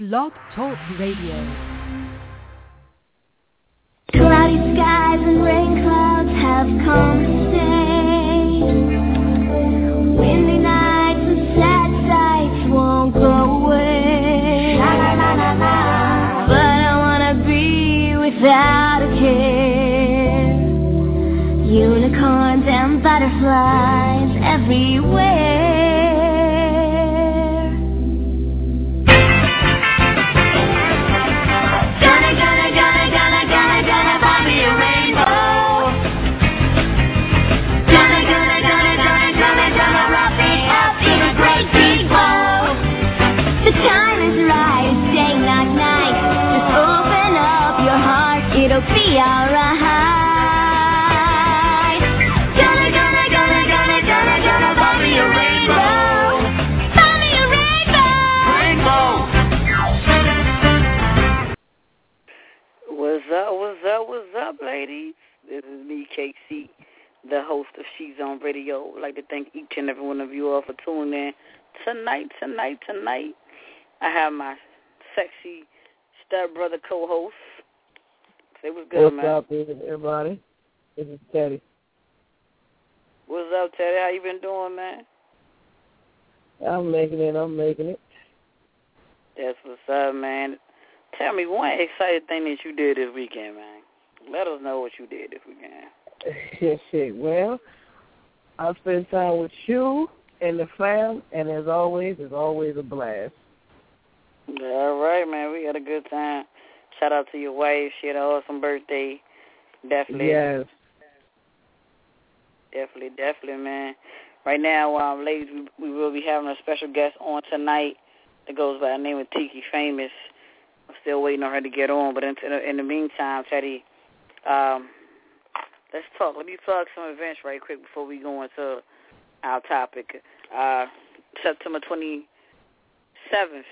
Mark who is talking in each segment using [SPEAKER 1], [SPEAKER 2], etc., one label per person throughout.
[SPEAKER 1] Blog Talk Radio.
[SPEAKER 2] Cloudy skies and rain clouds have come to stay. Windy nights and sad sights won't go away. La, la, la, la, la. But I wanna be without a care. Unicorns and butterflies everywhere. It'll be alright. Gonna buy me a rainbow. Buy me a rainbow.
[SPEAKER 3] What's up, ladies? This is me, KC, the host of She's On Radio. I'd like to thank each and every one of you all for tuning in tonight. I have my sexy stepbrother co-host. Say what's good, man.
[SPEAKER 4] What's up, everybody? This is Teddy.
[SPEAKER 3] What's up, Teddy? How you been doing, man?
[SPEAKER 4] I'm making it.
[SPEAKER 3] That's what's up, man. Tell me one exciting thing that you did this weekend, man. Let us know what you did this weekend.
[SPEAKER 4] Well, I spent time with you and the fam, and as always, it's always a blast.
[SPEAKER 3] All right, man. We had a good time. Shout out to your wife. She had an awesome birthday. Definitely.
[SPEAKER 4] Yes.
[SPEAKER 3] Definitely, man. Right now, ladies, we will be having a special guest on tonight that goes by the name of Tiki Famous. I'm still waiting on her to get on, but in the meantime, Teddy, let's talk. Let me plug some events right quick before we go into our topic. September 27th.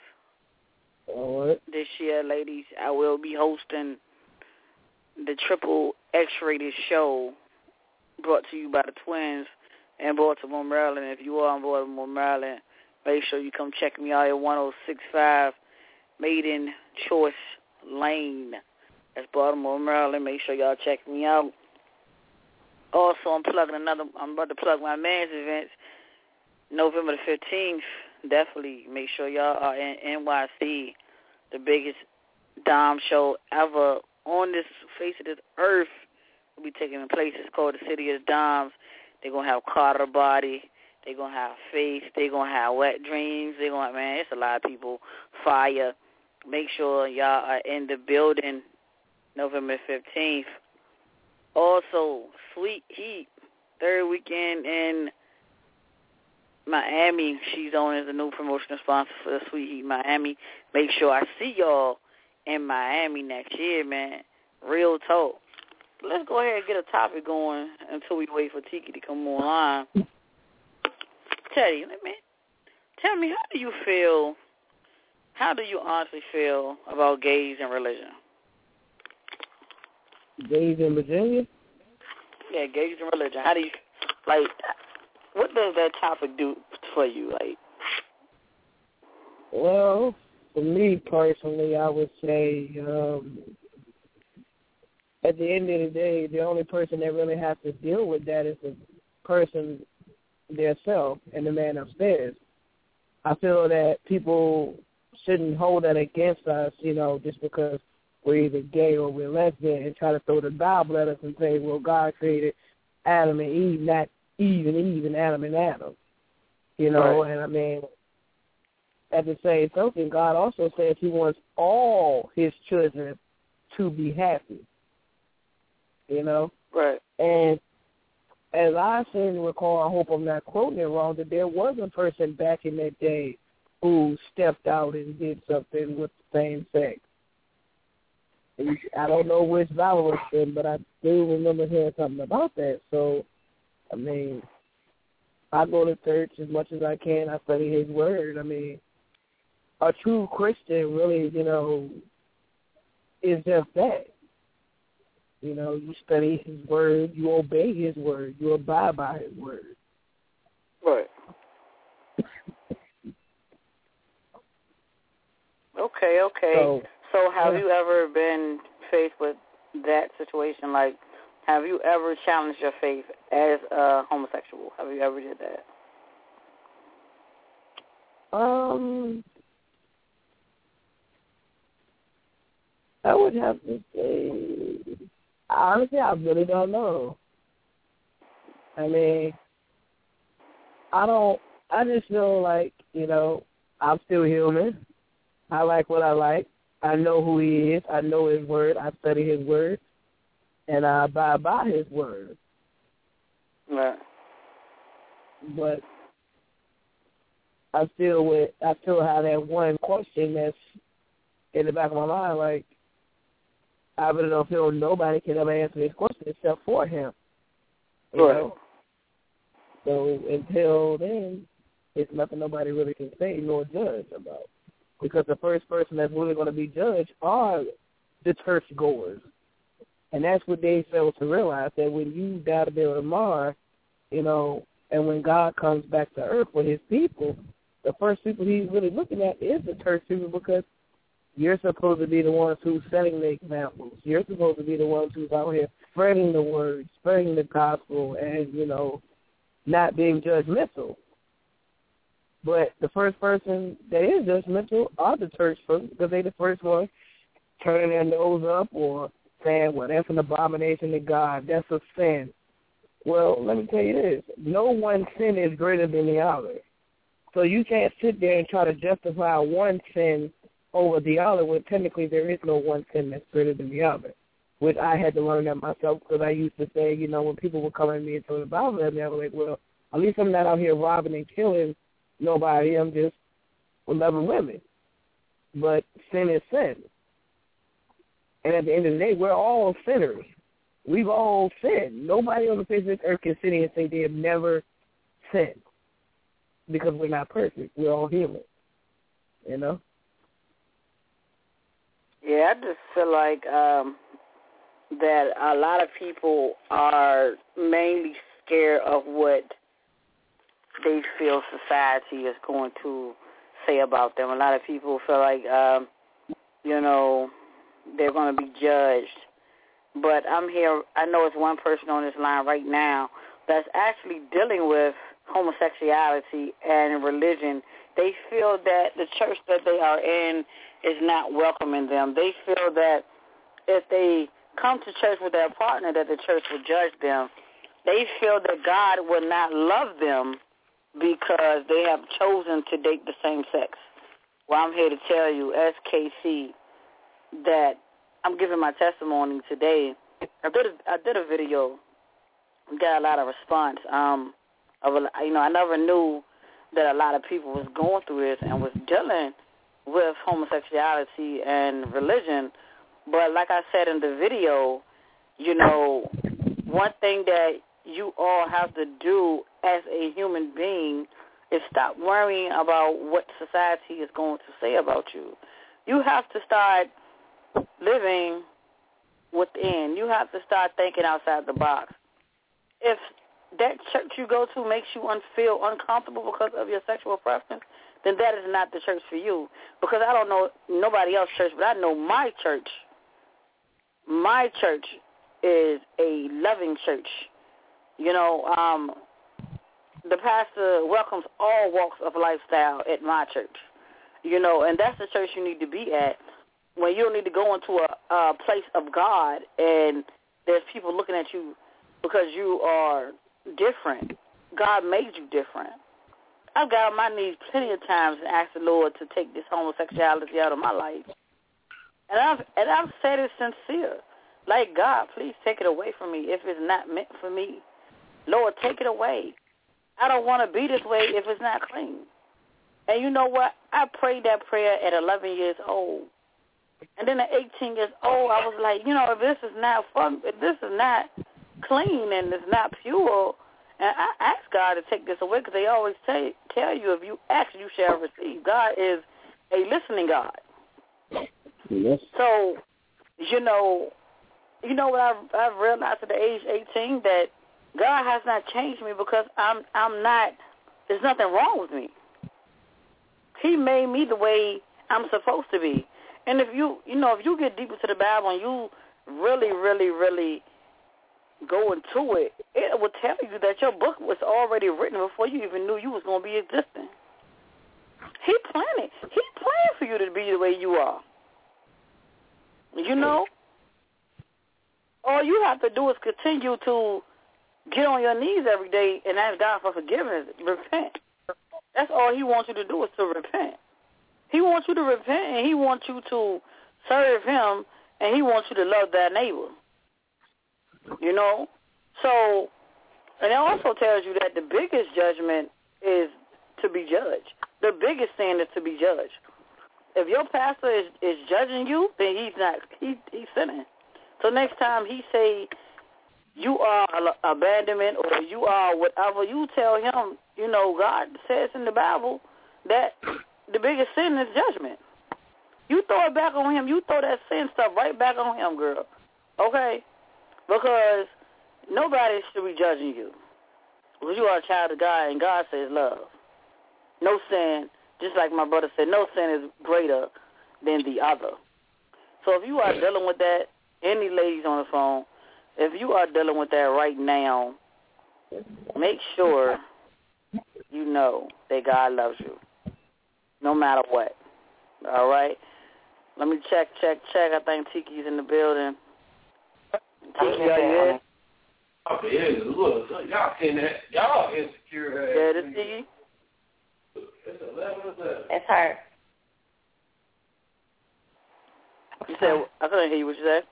[SPEAKER 3] This year, ladies, I will be hosting the Triple X-Rated show brought to you by the Twins in Baltimore, Maryland. If you are in Baltimore, Maryland, make sure you come check me out at 1065 Maiden Choice Lane. That's Baltimore, Maryland. Make sure y'all check me out. Also, I'm about to plug my man's events, November the 15th. Definitely make sure y'all are in NYC, the biggest dom show ever on this face of this earth. Will be taking place. It's called the City of Doms. They're going to have Carter Body. They're going to have Faith. They're going to have Wet Dreams. They're going to, man, it's a lot of people. Fire. Make sure y'all are in the building November 15th. Also, Sweet Heat, third weekend in Miami. She's on as a new promotional sponsor for the Sweet Heat Miami. Make sure I see y'all in Miami next year, man. Real talk. Let's go ahead and get a topic going until we wait for Tiki to come online. Teddy, tell me, how do you honestly feel about gays and religion?
[SPEAKER 4] Gays in Virginia?
[SPEAKER 3] Yeah, gays and religion. How do you, what does that topic do for you?
[SPEAKER 4] Well, for me personally, I would say at the end of the day, the only person that really has to deal with that is the person themselves and the man upstairs. I feel that people shouldn't hold that against us, just because we're either gay or we're lesbian, and try to throw the Bible at us and say, well, God created Adam and Eve, not Eve and Adam and Adam. Right. And at the same token, God also says he wants all his children to be happy.
[SPEAKER 3] Right.
[SPEAKER 4] And as I seem to recall, I hope I'm not quoting it wrong, that there was a person back in that day who stepped out and did something with the same sex. I don't know which Bible was in, but I do remember hearing something about that. So, I go to church as much as I can. I study his word. A true Christian really, is just that. You study his word, you obey his word, you abide by his word.
[SPEAKER 3] Right. Okay. So have you ever been faced with that situation? Like, have you ever challenged your faith as a homosexual? Have you ever did that?
[SPEAKER 4] I would have to say, honestly, I really don't know. I mean, I just feel like, I'm still human. I like what I like. I know who he is. I know his word. I study his word. And I abide by his word.
[SPEAKER 3] Right.
[SPEAKER 4] But I still have that one question that's in the back of my mind, like, I really don't feel nobody can ever answer this question except for him. You know? So until then, it's nothing nobody really can say nor judge about. Because the first person that's really going to be judged are the church goers. And that's what they fail to realize, that when you die to build a mar, and when God comes back to earth with his people, the first people he's really looking at is the church people, because you're supposed to be the ones who's setting the examples. You're supposed to be the ones who's out here spreading the word, spreading the gospel, and, not being judgmental. But the first person that is judgmental are the church folks, because they're the first one turning their nose up or saying, well, that's an abomination to God. That's a sin. Well, let me tell you this. No one sin is greater than the other. So you can't sit there and try to justify one sin over the other when technically there is no one sin that's greater than the other, which I had to learn that myself, because I used to say, when people would come at me and tell the Bible at me, I was like, well, at least I'm not out here robbing and killing nobody. I'm just loving women. But sin is sin. And at the end of the day, we're all sinners. We've all sinned. Nobody on the face of this earth can sit here and say they have never sinned, because we're not perfect. We're all human,
[SPEAKER 3] Yeah, I just feel like that a lot of people are mainly scared of what they feel society is going to say about them. A lot of people feel like, they're going to be judged. But I'm here, I know it's one person on this line right now that's actually dealing with homosexuality and religion. They feel that the church that they are in is not welcoming them. They feel that if they come to church with their partner, that the church will judge them. They feel that God will not love them because they have chosen to date the same sex. Well, I'm here to tell you, SKC, that I'm giving my testimony today. I did a video, got a lot of response. I never knew that a lot of people was going through this and was dealing with homosexuality and religion. But like I said in the video, one thing that you all have to do as a human being is stop worrying about what society is going to say about you. You have to start living within. You have to start thinking outside the box. If that church you go to makes you feel uncomfortable because of your sexual preference, then that is not the church for you. Because I don't know nobody else's church, but I know my church. My church is a loving church. The pastor welcomes all walks of lifestyle at my church. And that's the church you need to be at. When you don't need to go into a place of God and there's people looking at you because you are different. God made you different. I've got on my knees plenty of times and asked the Lord to take this homosexuality out of my life. And I've said it sincere. Like, God, please take it away from me if it's not meant for me. Lord, take it away. I don't want to be this way if it's not clean. And you know what? I prayed that prayer at 11 years old. And then at 18 years old, I was like, if this is not fun, if this is not clean and it's not pure, and I asked God to take this away, because they always tell you, if you ask, you shall receive. God is a listening God.
[SPEAKER 4] Yes.
[SPEAKER 3] So, what I've realized at the age 18, that God has not changed me because I'm not, there's nothing wrong with me. He made me the way I'm supposed to be. And if you get deep into the Bible and you really, really, really go into it, it will tell you that your book was already written before you even knew you was going to be existing. He planned for you to be the way you are. You know? All you have to do is continue to get on your knees every day and ask God for forgiveness. Repent. That's all he wants you to do is to repent. He wants you to repent, and he wants you to serve him, and he wants you to love thy neighbor. You know? So, and it also tells you that the biggest judgment is to be judged. The biggest sin is to be judged. If your pastor is judging you, then he's sinning. So next time he say you are abandonment or you are whatever, you tell him, you know, God says in the Bible that the biggest sin is judgment. You throw it back on him. You throw that sin stuff right back on him, girl. Okay? Because nobody should be judging you. Because you are a child of God, and God says love. No sin, just like my brother said, no sin is greater than the other. So if you are dealing with that, any ladies on the phone, if you are dealing with that right now, make sure you know that God loves you, no matter what. All right? Let me check. I think Tiki's in the building. Tiki, are you in?
[SPEAKER 1] Oh, yeah, look, y'all seen that. Y'all insecure.
[SPEAKER 3] Yeah, this Tiki?
[SPEAKER 1] It's 11 or 7.
[SPEAKER 5] It's her.
[SPEAKER 3] You said, I couldn't hear you. What you said?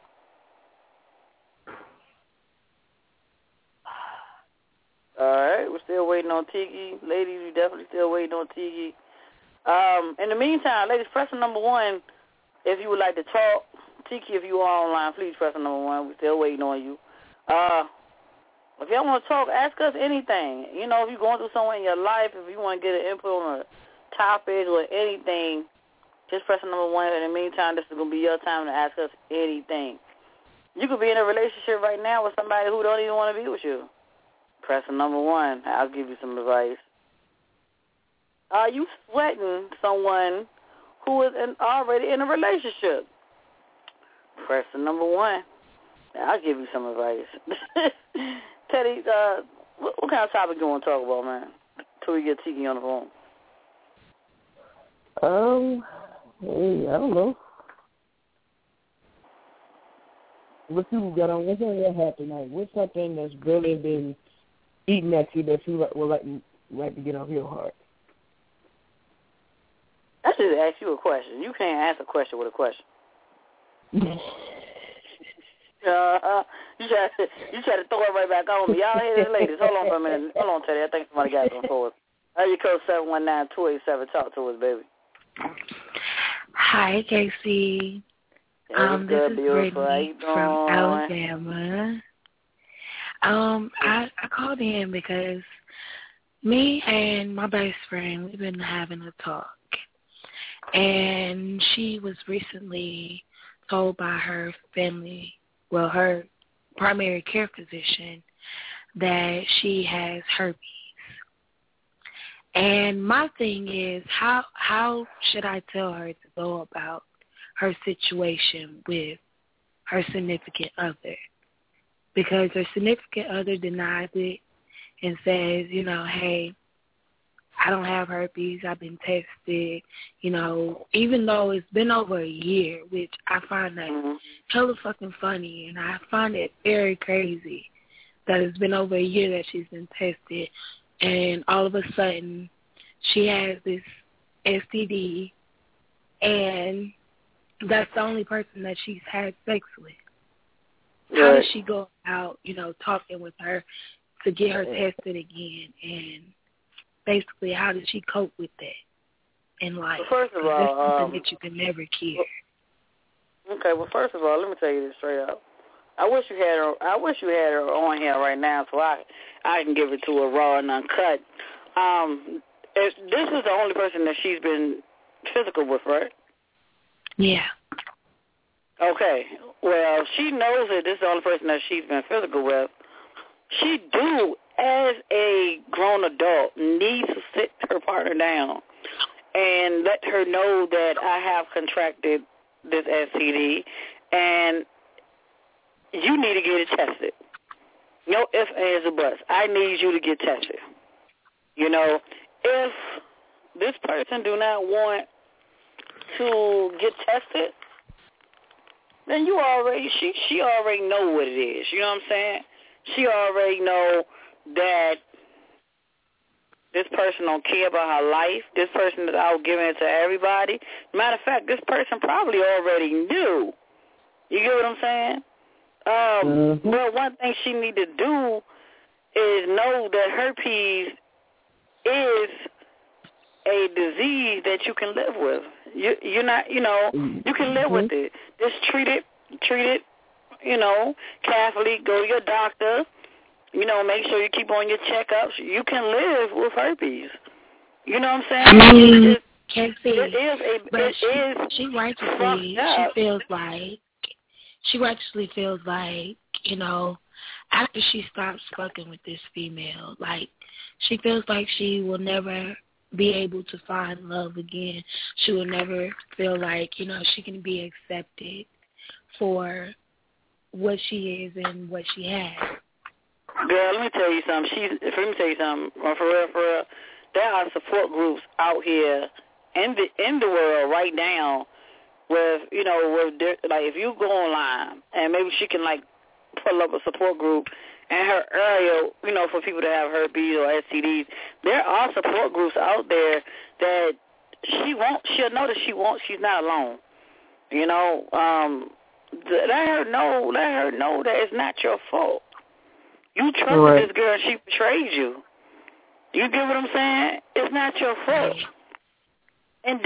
[SPEAKER 3] All right, we're still waiting on Tiki. Ladies, we're definitely still waiting on Tiki. In the meantime, ladies, press number 1 if you would like to talk. Tiki, if you are online, please press number 1. We're still waiting on you. If y'all want to talk, ask us anything. You know, if you're going through something in your life, if you want to get an input on a topic or anything, just press number 1. In the meantime, this is going to be your time to ask us anything. You could be in a relationship right now with somebody who don't even want to be with you. Press number 1. I'll give you some advice. Are you sweating someone who is already in a relationship? Press number 1. I'll give you some advice. Teddy, what kind of topic you want to talk about, man, till we get Tiki on the phone?
[SPEAKER 4] I don't know. What you got on? What's on your hat tonight? What's something that's really been eating at you that you would like to get off your heart?
[SPEAKER 3] I should ask you a question. You can't ask a question with a question. You try to throw it right back on me. Y'all hear this, ladies? Hold on for a minute. Hold on, Teddy. I think somebody got some for us. Area code 719-287. Talk to us, baby.
[SPEAKER 6] Hi, Casey. This is Brittany from Alabama. I called in because me and my best friend, we've been having a talk. And she was recently told by her family, well, her primary care physician, that she has herpes. And my thing is, how should I tell her to go about her situation with her significant other? Because her significant other denies it and says, you know, hey, I don't have herpes, I've been tested, you know, even though it's been over a year, which I find that hella fucking funny, and I find it very crazy that it's been over a year that she's been tested, and all of a sudden she has this STD, and that's the only person that she's had sex with. How does she go out, you know, talking with her to get her tested again, and basically, how did she cope with that in life?
[SPEAKER 3] Well, first of all,
[SPEAKER 6] that's something that you can never cure.
[SPEAKER 3] Okay, well, first of all, let me tell you this straight up. I wish you had her on here right now so I can give it to her raw and uncut. This is the only person that she's been physical with, right?
[SPEAKER 6] Yeah.
[SPEAKER 3] Okay. Well, she knows that this is the only person that she's been physical with. She do, as a grown adult, needs to sit her partner down and let her know that I have contracted this STD, and you need to get it tested. No ifs, ands, or buts. I need you to get tested. You know, if this person do not want to get tested, then you already, she already know what it is. You know what I'm saying? She already know that this person don't care about her life. This person is out giving it to everybody. Matter of fact, this person probably already knew. You get what I'm saying? But one thing she need to do is know that herpes is a disease that you can live with. You're not, you know, you can live with it. Just treat it, you know, carefully. Go to your doctor. You know, make sure you keep on your checkups. You can live with herpes. You know what I'm saying?
[SPEAKER 6] I mean, can't see.
[SPEAKER 3] She
[SPEAKER 6] righteously feels like, you know, after she stops fucking with this female, like, she feels like she will never be able to find love again. She will never feel like, you know, she can be accepted for what she is and what she has.
[SPEAKER 3] Girl, let me tell you something. For real. There are support groups out here in the world right now with, you know, like if you go online and maybe she can like pull up a support group in her area, you know, for people that have herpes or STDs. There are support groups out there that she'll know that she's not alone. You know, let her know that it's not your fault. You trusted this girl and she betrayed you. You get what I'm saying? It's not your fault. And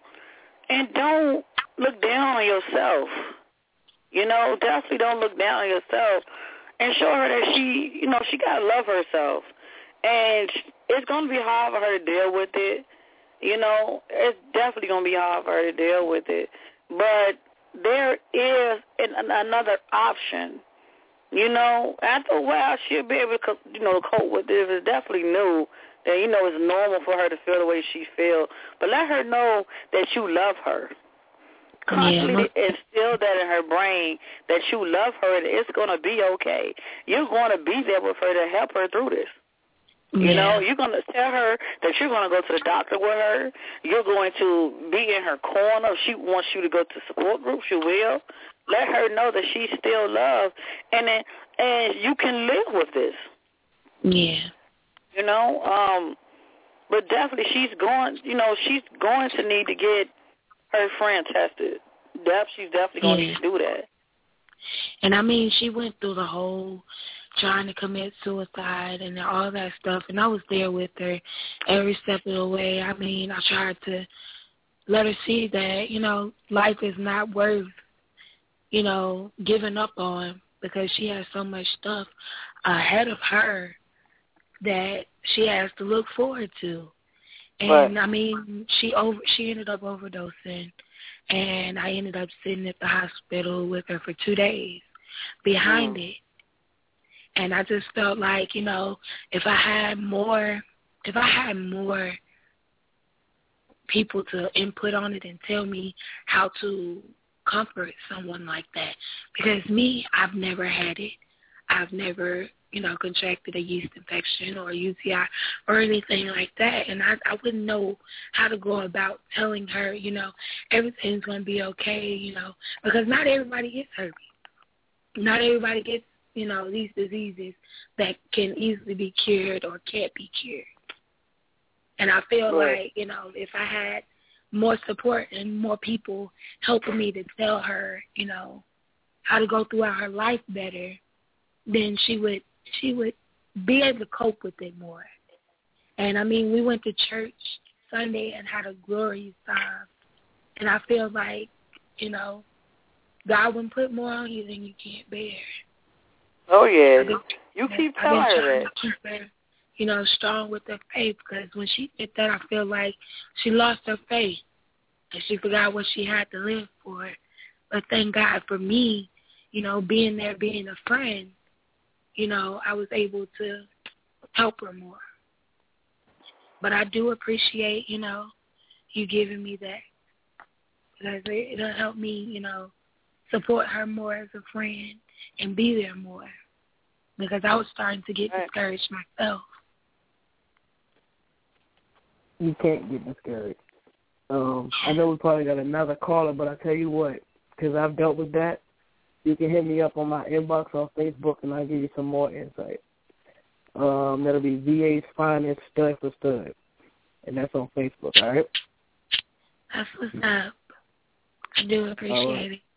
[SPEAKER 3] don't look down on yourself. You know, definitely don't look down on yourself. And show her that she, you know, she got to love herself. And it's going to be hard for her to deal with it. You know, it's definitely going to be hard for her to deal with it. But there is another option. You know, after a while, she'll be able to, you know, cope with it. It's definitely new that, you know, it's normal for her to feel the way she feels. But let her know that you love her. Constantly instill that in her brain that you love her and it's going to be okay. You're going to be there with her to help her through this. You know, you're going to tell her that you're going to go to the doctor with her. You're going to be in her corner. If she wants you to go to support groups, you will. Let her know that she's still loved and you can live with this. Yeah. You know, but definitely she's going to need to get her friend tested. She's definitely going to need to do that.
[SPEAKER 6] And I mean, she went through the whole trying to commit suicide and all that stuff, and I was there with her every step of the way. I mean, I tried to let her see that, you know, life is not worth, you know, giving up on because she has so much stuff ahead of her that she has to look forward to. And, I mean, she ended up overdosing, and I ended up sitting at the hospital with her for 2 days behind it. And I just felt like, you know, if I had more people to input on it and tell me how to comfort someone like that. Because me, I've never had it. I've never, you know, contracted a yeast infection or a UTI or anything like that. And I wouldn't know how to go about telling her, you know, everything's going to be okay, you know, because not everybody gets herpes. Not everybody gets, you know, these diseases that can easily be cured or can't be cured. And I feel like, you know, if I had more support and more people helping me to tell her, you know, how to go throughout her life better, then she would be able to cope with it more. And, I mean, we went to church Sunday and had a glorious time. And I feel like, you know, God wouldn't put more on you than you can't bear.
[SPEAKER 3] Oh, yeah. You keep telling her that.
[SPEAKER 6] Keep her, you know, strong with her faith, because when she did that, I feel like she lost her faith and she forgot what she had to live for. But thank God for me, you know, being there, being a friend, you know, I was able to help her more. But I do appreciate, you know, you giving me that. Because it'll help me, support her more as a friend and be there more. Because I was starting to get discouraged myself.
[SPEAKER 4] You can't get discouraged. I know we probably got another caller, but I tell you what, because I've dealt with that, you can hit me up on my inbox on Facebook, and I'll give you some more insight. That'll be VA's Finest Stud for Stud, and that's on Facebook, all right?
[SPEAKER 6] That's what's up. I do appreciate it.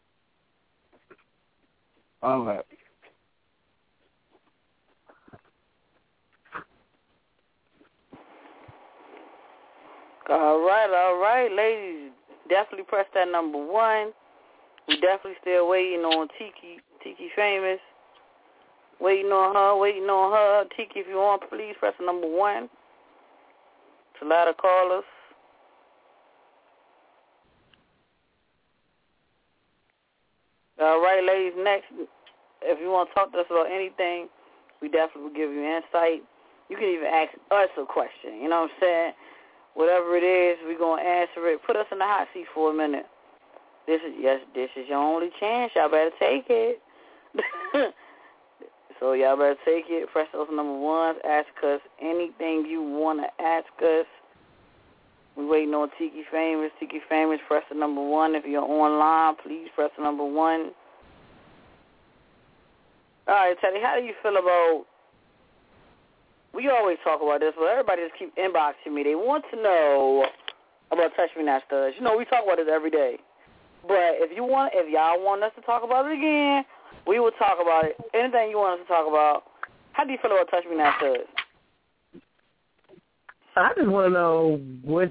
[SPEAKER 4] All right.
[SPEAKER 3] All right, ladies. Definitely press that number 1. We definitely still waiting on Tiki Famous. Waiting on her. Tiki, if you want, please press the number 1. It's a lot of callers. All right, ladies, next, if you want to talk to us about anything, we definitely will give you insight. You can even ask us a question, you know what I'm saying? Whatever it is, we're going to answer it. Put us in the hot seat for a minute. This is your only chance. Y'all better take it. So y'all better take it. Press those number 1s. Ask us anything you want to ask us. We waiting on Tiki Famous. Tiki Famous, press the number 1. If you're online, please press the number 1. All right, Teddy, how do you feel about, we always talk about this, but everybody just keep inboxing me. They want to know about Touch Me Not Studs. We talk about this every day. But if y'all want us to talk about it again, we will talk about it. Anything you want us to talk about. How do you feel about Touch Me Not Studs?
[SPEAKER 4] I just want to know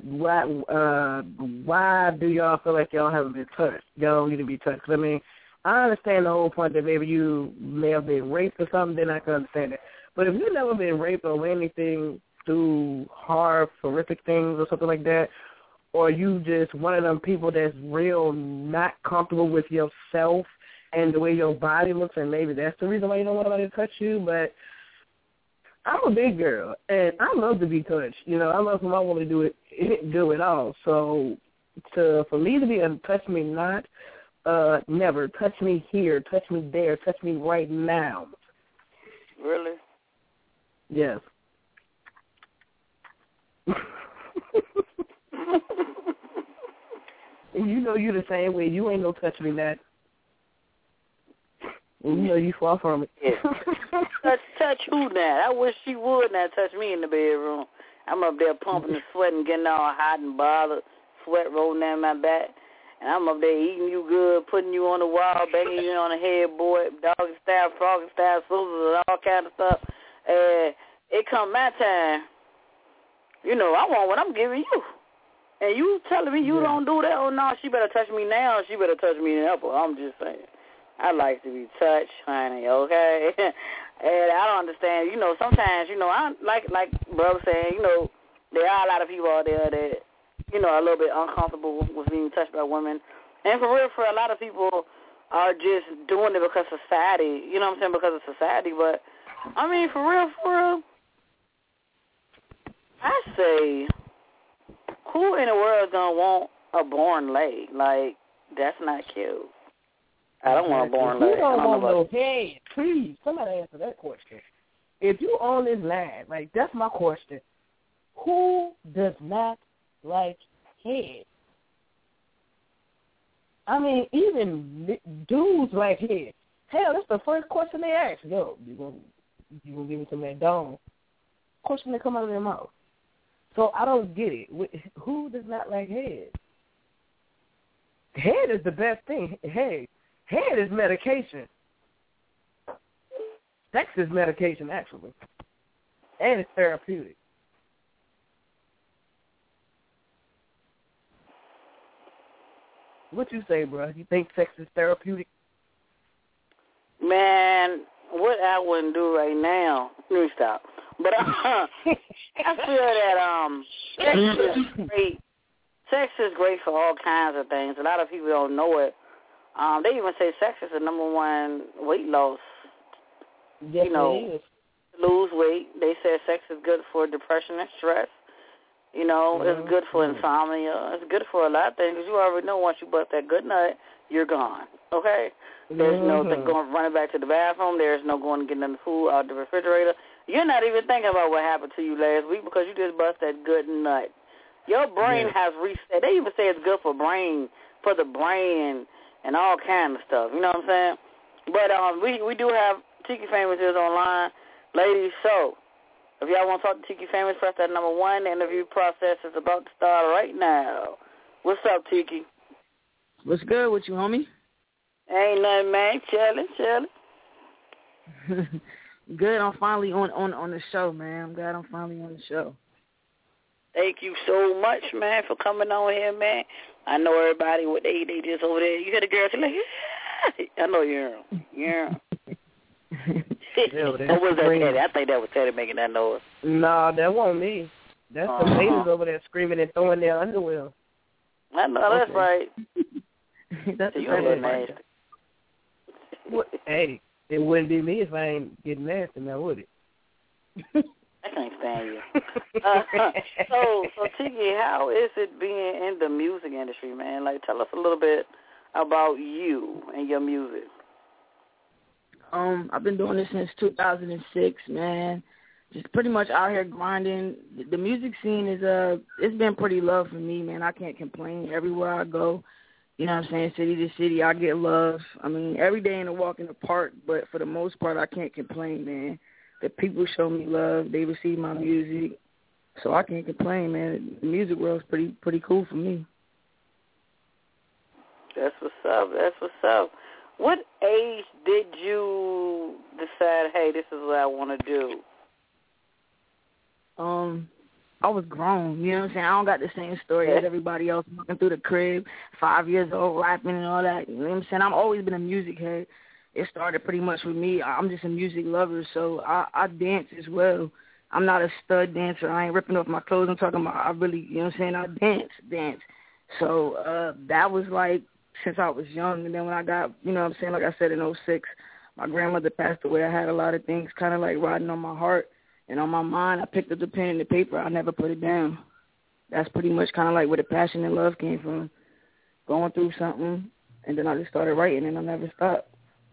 [SPEAKER 4] why do y'all feel like y'all haven't been touched? Y'all don't need to be touched. I mean, I understand the whole point that maybe you may have been raped or something, then I can understand it. But if you've never been raped or anything through horrific things or something like that, or you just one of them people that's real not comfortable with yourself and the way your body looks, and maybe that's the reason why you don't want anybody to touch you, but I'm a big girl, and I love to be touched. I love when I want to do it all. So for me to be a touch me not, never. Touch me here, touch me there, touch me right now.
[SPEAKER 3] Really?
[SPEAKER 4] Yes. And you're the same way. You ain't no touch me not. And you far from it.
[SPEAKER 3] Yeah. touch who now? I wish she would not touch me in the bedroom. I'm up there pumping and sweating, getting all hot and bothered, sweat rolling down my back. And I'm up there eating you good, putting you on the wall, banging you on the headboard, doggy style, froggy style, and all kind of stuff. And it come my time. I want what I'm giving you. And you telling me you don't do that? Oh, no, she better touch me now. She better touch me now. I'm just saying. I like to be touched, honey, okay? And I don't understand. Sometimes, I like brother saying, there are a lot of people out there that, are a little bit uncomfortable with being touched by women. And for real, for a lot of people are just doing it because of society, because of society. But, I mean, for real, I say, who in the world is going to want a born leg? Like, that's not cute. I don't want a born leg.
[SPEAKER 4] You don't want no head. Please, somebody answer that question. If you on this line, like, that's my question. Who does not like head? I mean, even dudes like head. Hell, that's the first question they ask. Yo, you gonna give me some of that dome? Question that come out of their mouth. So I don't get it. Who does not like head? Head is the best thing. Head is medication. Sex is medication, actually. And it's therapeutic. What you say, bro? You think sex is therapeutic?
[SPEAKER 3] Man, what I wouldn't do right now. Let me stop. But I feel that sex is great. Sex is great for all kinds of things. A lot of people don't know it. They even say sex is the number 1 weight loss.
[SPEAKER 4] Yes, it is.
[SPEAKER 3] Lose weight. They say sex is good for depression and stress. You know, it's good for insomnia. It's good for a lot of things because you already know once you bust that good nut, you're gone. Okay? There's no going running back to the bathroom. There's no going to get the food out the refrigerator. You're not even thinking about what happened to you last week because you just bust that good nut. Your brain has reset. They even say it's good for the brain and all kind of stuff. You know what I'm saying? But we do have Tiki Famous is online, ladies. So if y'all want to talk to Tiki Famous, press that number 1. The interview process is about to start right now. What's up, Tiki?
[SPEAKER 5] What's good with you, homie?
[SPEAKER 3] Ain't nothing, man. Chilling.
[SPEAKER 5] Good. I'm finally on the show, man. I'm glad I'm finally on the show.
[SPEAKER 3] Thank you so much, man, for coming on here, man. I know everybody, what they just over there. You hear the girls like, yeah. I know you hear them. Yeah. What was that, Teddy? I think that was Teddy making that noise.
[SPEAKER 4] No, that wasn't me. That's the ladies over there screaming and throwing their underwear.
[SPEAKER 3] I know, that's right.
[SPEAKER 5] That's
[SPEAKER 3] you a little nasty.
[SPEAKER 4] Hey, it wouldn't be me if I ain't getting nasty now, would it?
[SPEAKER 3] I can't stand you. So Tiki, how is it being in the music industry, man? Like, tell us a little bit about you and your music.
[SPEAKER 5] I've been doing this since 2006, man. Just pretty much out here grinding. The music scene is it's been pretty love for me, man. I can't complain. Everywhere I go, you know what I'm saying, city to city, I get love. I mean, every day in a walk in the park, but for the most part, I can't complain, man. The people show me love. They receive my music. So I can't complain, man. The music world's pretty cool for me.
[SPEAKER 3] That's what's up. What age did you decide, hey, this is what I want to do?
[SPEAKER 5] I was grown, you know what I'm saying? I don't got the same story as everybody else walking through the crib, 5 years old, rapping and all that. You know what I'm saying? I've always been a music head. It started pretty much with me. I'm just a music lover, so I dance as well. I'm not a stud dancer. I ain't ripping off my clothes. I'm talking about I really, you know what I'm saying, I dance. So that was like since I was young. And then when I got, you know what I'm saying, like I said, in 2006, my grandmother passed away. I had a lot of things kind of like riding on my heart and on my mind. I picked up the pen and the paper. I never put it down. That's pretty much kind of like where the passion and love came from, going through something, and then I just started writing, and I never stopped.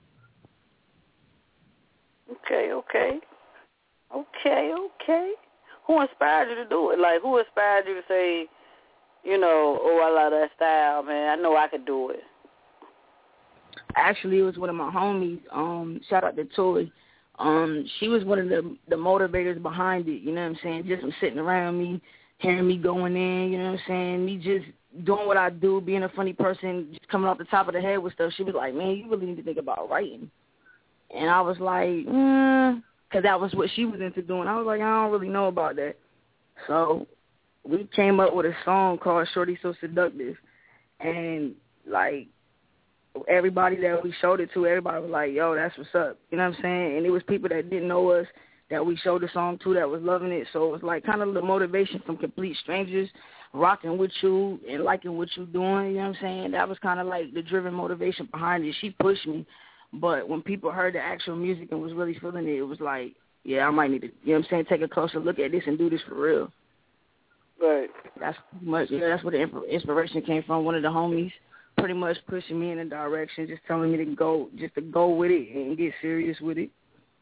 [SPEAKER 3] Okay. Who inspired you to do it? Like, who inspired you to say, you know, oh, I love that style, man. I know I could do it.
[SPEAKER 5] Actually, it was one of my homies. Shout out to Toy. She was one of the motivators behind it, you know what I'm saying? Just from sitting around me, hearing me going in, you know what I'm saying? Me just doing what I do, being a funny person, just coming off the top of the head with stuff. She was like, man, you really need to think about writing. And I was like, because that was what she was into doing. I was like, I don't really know about that. So we came up with a song called Shorty So Seductive. And, like, everybody that we showed it to, everybody was like, yo, that's what's up. You know what I'm saying? And it was people that didn't know us that we showed the song to that was loving it. So it was like kind of the motivation from complete strangers rocking with you and liking what you're doing. You know what I'm saying? That was kind of like the driven motivation behind it. She pushed me. But when people heard the actual music and was really feeling it, it was like, yeah, I might need to, you know what I'm saying, take a closer look at this and do this for real.
[SPEAKER 3] Right.
[SPEAKER 5] That's pretty much, that's where the inspiration came from. One of the homies pretty much pushing me in a direction, just telling me to go with it and get serious with it.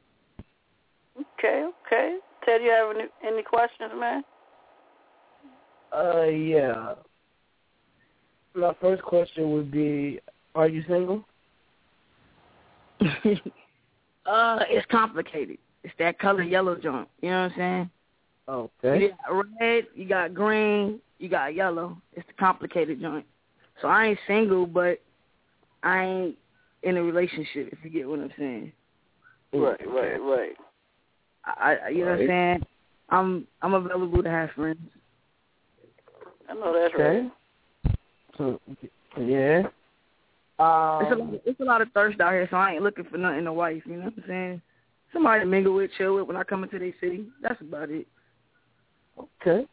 [SPEAKER 3] Okay. Ted, you have any questions, man?
[SPEAKER 4] Yeah. My first question would be, are you single?
[SPEAKER 5] It's complicated. It's that color yellow joint. You know what I'm saying?
[SPEAKER 4] Okay.
[SPEAKER 5] You got red, you got green, you got yellow. It's the complicated joint. So I ain't single, but I ain't in a relationship, if you get what I'm saying.
[SPEAKER 3] Right.
[SPEAKER 5] I you know what I'm saying? I'm available to have friends.
[SPEAKER 3] I know that's right.
[SPEAKER 4] So, yeah.
[SPEAKER 5] It's a lot of thirst out here, so I ain't looking for nothing in a wife, you know what I'm saying? Somebody to mingle with, chill with when I come into their city. That's about it.
[SPEAKER 4] Okay.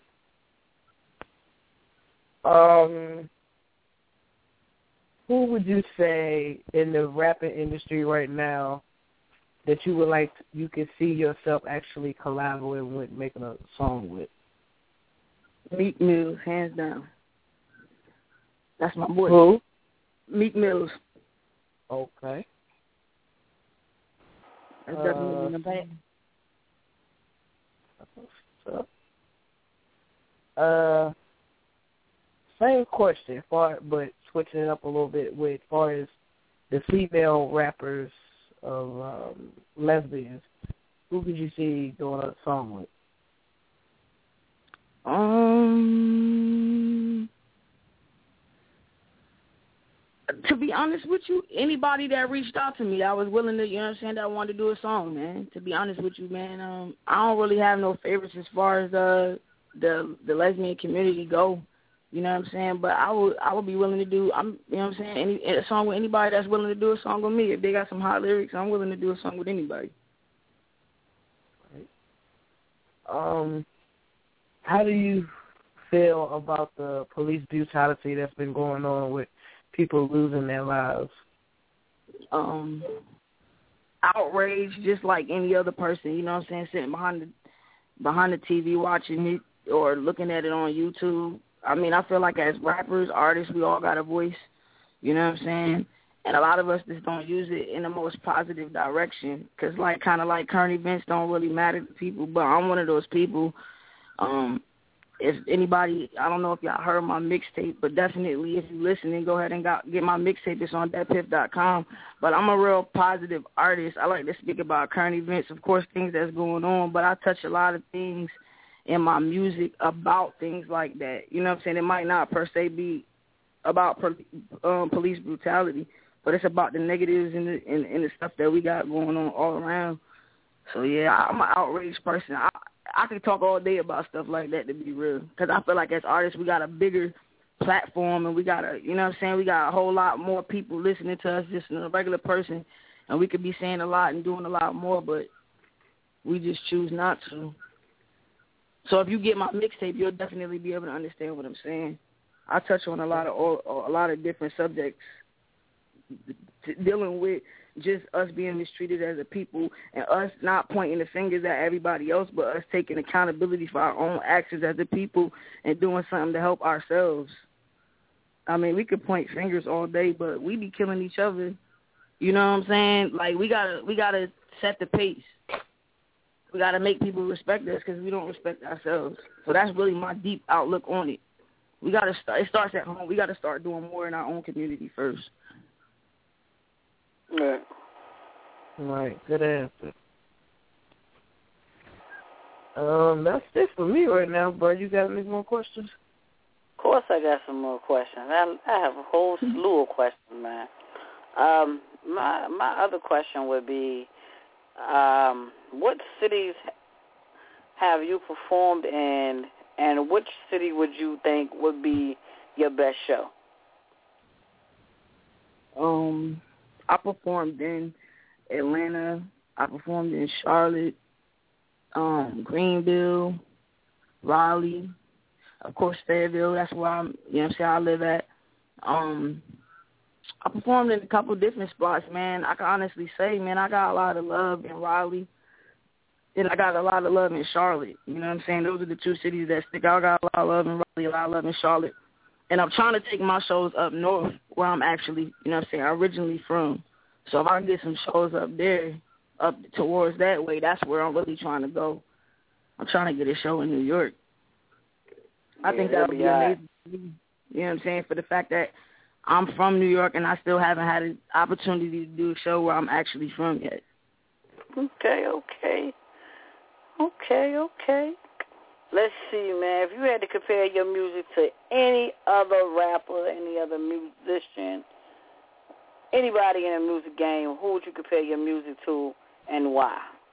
[SPEAKER 4] Who would you say in the rapping industry right now that you would like, you could see yourself actually collaborating with, making a song with?
[SPEAKER 5] Meek Mills, hands down. That's my boy.
[SPEAKER 4] Who?
[SPEAKER 5] Meek Mills.
[SPEAKER 4] Okay.
[SPEAKER 5] That's definitely in the back.
[SPEAKER 4] Same question, but switching it up a little bit with far as the female rappers of lesbians. Who could you see doing a song with?
[SPEAKER 5] To be honest with you, anybody that reached out to me that was willing to, you know what I'm saying, that wanted to do a song, man. To be honest with you, man, I don't really have no favorites as far as the lesbian community go. You know what I'm saying? But I would be willing to do, you know what I'm saying, a song with anybody that's willing to do a song with me. If they got some hot lyrics, I'm willing to do a song with anybody.
[SPEAKER 4] How do you feel about the police brutality that's been going on with people losing their lives?
[SPEAKER 5] Outrage, just like any other person, you know what I'm saying, sitting behind the TV watching it or looking at it on YouTube. I mean, I feel like as rappers, artists, we all got a voice, you know what I'm saying? And a lot of us just don't use it in the most positive direction because, like, kind of like current events don't really matter to people, but I'm one of those people. If anybody, I don't know if y'all heard my mixtape, but definitely if you listening, go ahead and get my mixtape. It's on thatpiff.com. But I'm a real positive artist. I like to speak about current events, of course, things that's going on, but I touch a lot of things in my music about things like that. You know what I'm saying? It might not per se be about police brutality, but it's about the negatives and the stuff that we got going on all around. So, yeah, I'm an outraged person. I could talk all day about stuff like that, to be real, because I feel like as artists we got a bigger platform and we got you know what I'm saying, we got a whole lot more people listening to us just than a regular person, and we could be saying a lot and doing a lot more, but we just choose not to. So if you get my mixtape, you'll definitely be able to understand what I'm saying. I touch on a lot of different subjects dealing with just us being mistreated as a people and us not pointing the fingers at everybody else, but us taking accountability for our own actions as a people and doing something to help ourselves. I mean, we could point fingers all day, but we be killing each other. You know what I'm saying? Like, we gotta set the pace. We gotta make people respect us because we don't respect ourselves. So that's really my deep outlook on it. We gotta start. It starts at home. We gotta start doing more in our own community first.
[SPEAKER 3] Right.
[SPEAKER 4] Right. Good answer. That's it for me right now, bro. You got any more questions?
[SPEAKER 3] Of course I got some more questions. I have a whole slew of questions, man. My other question would be, what cities have you performed in, and which city would you think would be your best show?
[SPEAKER 5] I performed in Atlanta. I performed in Charlotte, Greenville, Raleigh, of course Fayetteville. That's where I'm, you know what I'm saying, I live at. I performed in a couple of different spots, man. I can honestly say, man, I got a lot of love in Raleigh, and I got a lot of love in Charlotte. You know what I'm saying? Those are the two cities that stick out. I got a lot of love in Raleigh, a lot of love in Charlotte. And I'm trying to take my shows up north where I'm actually, you know what I'm saying, originally from. So if I can get some shows up there, up towards that way, that's where I'm really trying to go. I'm trying to get a show in New York. I think that would be amazing. You know what I'm saying? For the fact that I'm from New York and I still haven't had an opportunity to do a show where I'm actually from yet.
[SPEAKER 3] Okay. Let's see, man. If you had to compare your music to any other rapper, any other musician, anybody in the music game, who would you compare your music to and why?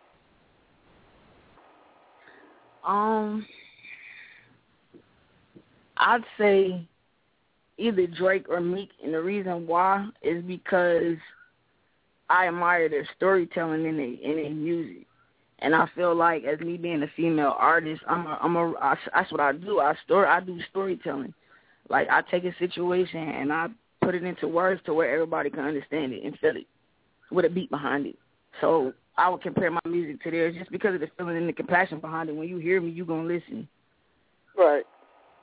[SPEAKER 5] I'd say either Drake or Meek, and the reason why is because I admire their storytelling in their music. And I feel like, as me being a female artist, that's what I do. I do storytelling. Like, I take a situation and I put it into words to where everybody can understand it and feel it with a beat behind it. So I would compare my music to theirs just because of the feeling and the compassion behind it. When you hear me, you're going to listen.
[SPEAKER 3] Right.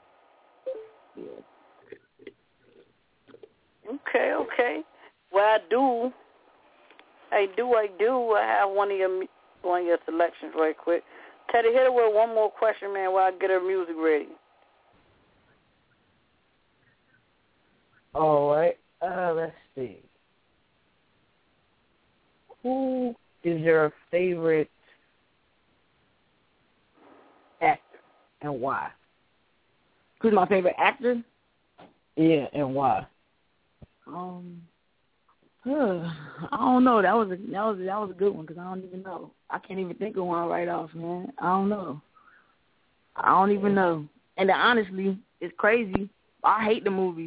[SPEAKER 3] Okay. Well, I have one of your selections right quick. Teddy, hit her with one more question, man, while I get her music ready.
[SPEAKER 4] All right. Let's see. Who is your favorite actor and why?
[SPEAKER 5] Who's my favorite actor?
[SPEAKER 4] Yeah, and why?
[SPEAKER 5] I don't know. That was a good one because I don't even know. I can't even think of one right off, man. I don't know. I don't even know. And honestly, it's crazy. I hate the movies.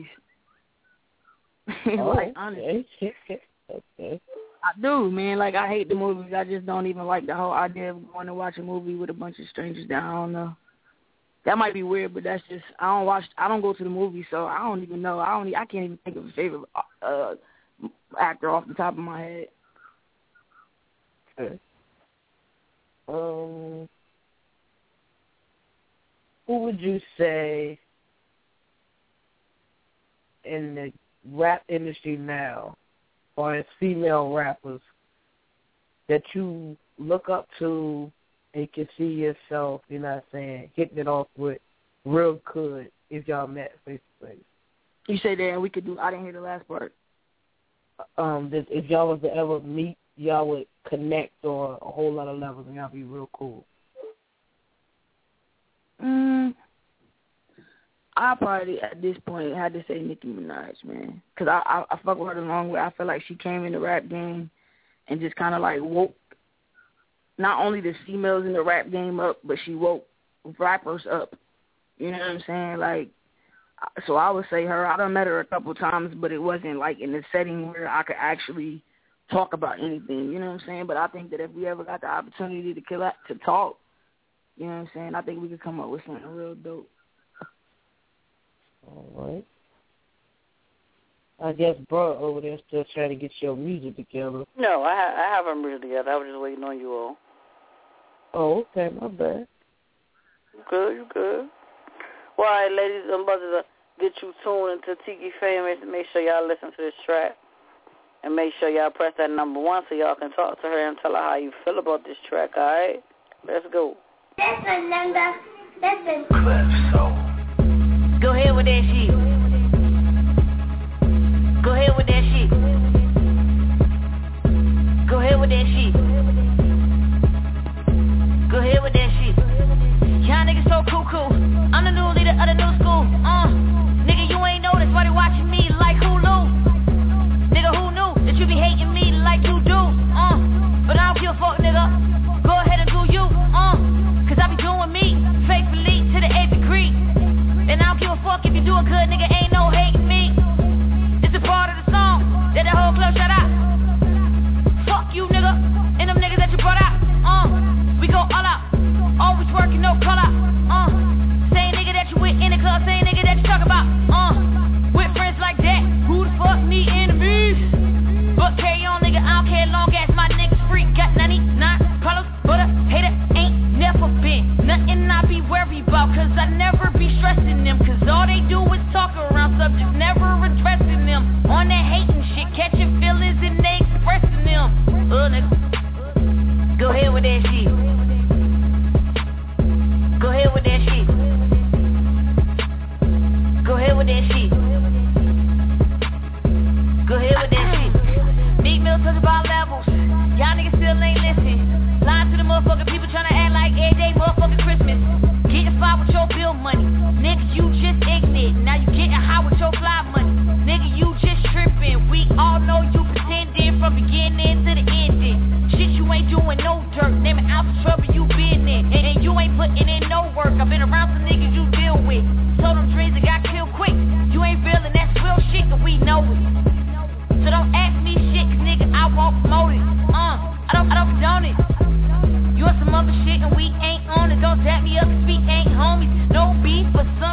[SPEAKER 5] Honestly.
[SPEAKER 4] Okay.
[SPEAKER 5] I do, man. Like, I hate the movies. I just don't even like the whole idea of going to watch a movie with a bunch of strangers that I don't know. That might be weird, but that's just, I don't go to the movies, so I don't even know. I can't even think of a favorite actor off the top of my head.
[SPEAKER 4] Okay. Who would you say in the rap industry now, or as female rappers, that you look up to and can see yourself, you know what I'm saying, hitting it off with real good if y'all met face to face?
[SPEAKER 5] You say that we could do, I didn't hear the last part.
[SPEAKER 4] If y'all was to ever meet, y'all would connect on a whole lot of levels and y'all be real cool.
[SPEAKER 5] I probably, at this point, had to say Nicki Minaj, man. Because I fuck with her the long way. I feel like she came in the rap game and just kind of, like, woke not only the females in the rap game up, but she woke rappers up. You know what I'm saying? Like, so I would say her. I done met her a couple times, but it wasn't, like, in a setting where I could actually talk about anything. You know what I'm saying? But I think that if we ever got the opportunity to talk, you know what I'm saying, I think we could come up with something real dope.
[SPEAKER 4] All right. I guess bro over there still trying to get your music together.
[SPEAKER 3] No, I have her music together. I was just waiting on you all.
[SPEAKER 4] Oh, okay, my bad.
[SPEAKER 3] You good. Well, all right, ladies and brothers, get you tuned into Tiki Famous. Make sure y'all listen to this track. And make sure y'all press that number 1 so y'all can talk to her and tell her how you feel about this track, all right? Let's go.
[SPEAKER 2] Listen.
[SPEAKER 5] Go ahead with that shit. Go ahead with that shit. Go ahead with that shit. Go ahead with that shit. Y'all niggas so cool. I'm the new leader of the new school. Nigga, you ain't know that's why they watching me like Hulu. Nigga, who knew that you be hating me like you do? But I don't give a fuck, nigga. Go ahead and do you. Cause I be doing me faithfully to the 8th degree. And I don't give a fuck if you do a good, nigga, ain't no hating me. It's a part of the song that the whole club shut out. Fuck you, nigga, and them niggas that you brought out. We go all out, always working, no call out. Same nigga that you with in the club, same nigga that you talk about. With friends like that, who the fuck need enemies? But carry on, nigga, I don't care long as my niggas free. Got 99 problems, but a hater ain't never been nothing I be worried about, cause I never be stressing them, cause all they do is talk around subjects, never addressing them. On that hating shit, catching feelings and they expressing them. Nigga, go ahead with that shit. Go ahead with that shit. Go ahead with that shit. Go ahead with that shit. Big Mill talk about levels. Y'all niggas still ain't listening. Lying to the motherfucking people trying to act like every day motherfucking Christmas. Getting fly with your bill money. Nigga, you just ignorant. Now you getting high with your fly money. Nigga, you just tripping. We all know you pretending from beginning to the ending. Shit, you ain't doing no dirt. Naming out the trouble you been in. And you ain't putting in no work. I've been around some niggas you deal with. Told them dreams that got killed quick. You ain't real and that's real shit, cause we know it. So don't ask me shit, cause nigga, I won't promote it. I don't condone it. You on some other shit and we ain't on it. Don't tap me up cause we ain't homies. No beef, but some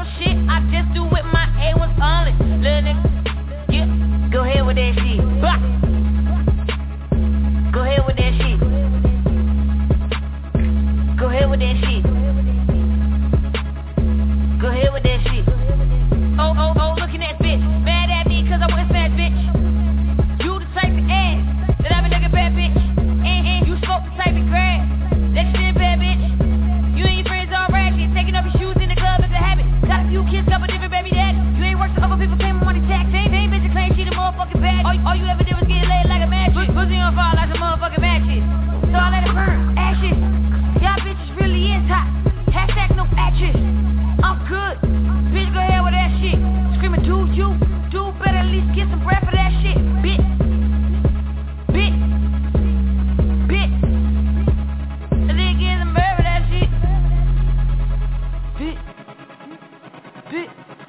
[SPEAKER 2] get some bread for that shit, bitch. Bitch. Bitch. And then get some bread for that shit. Bitch. Bitch.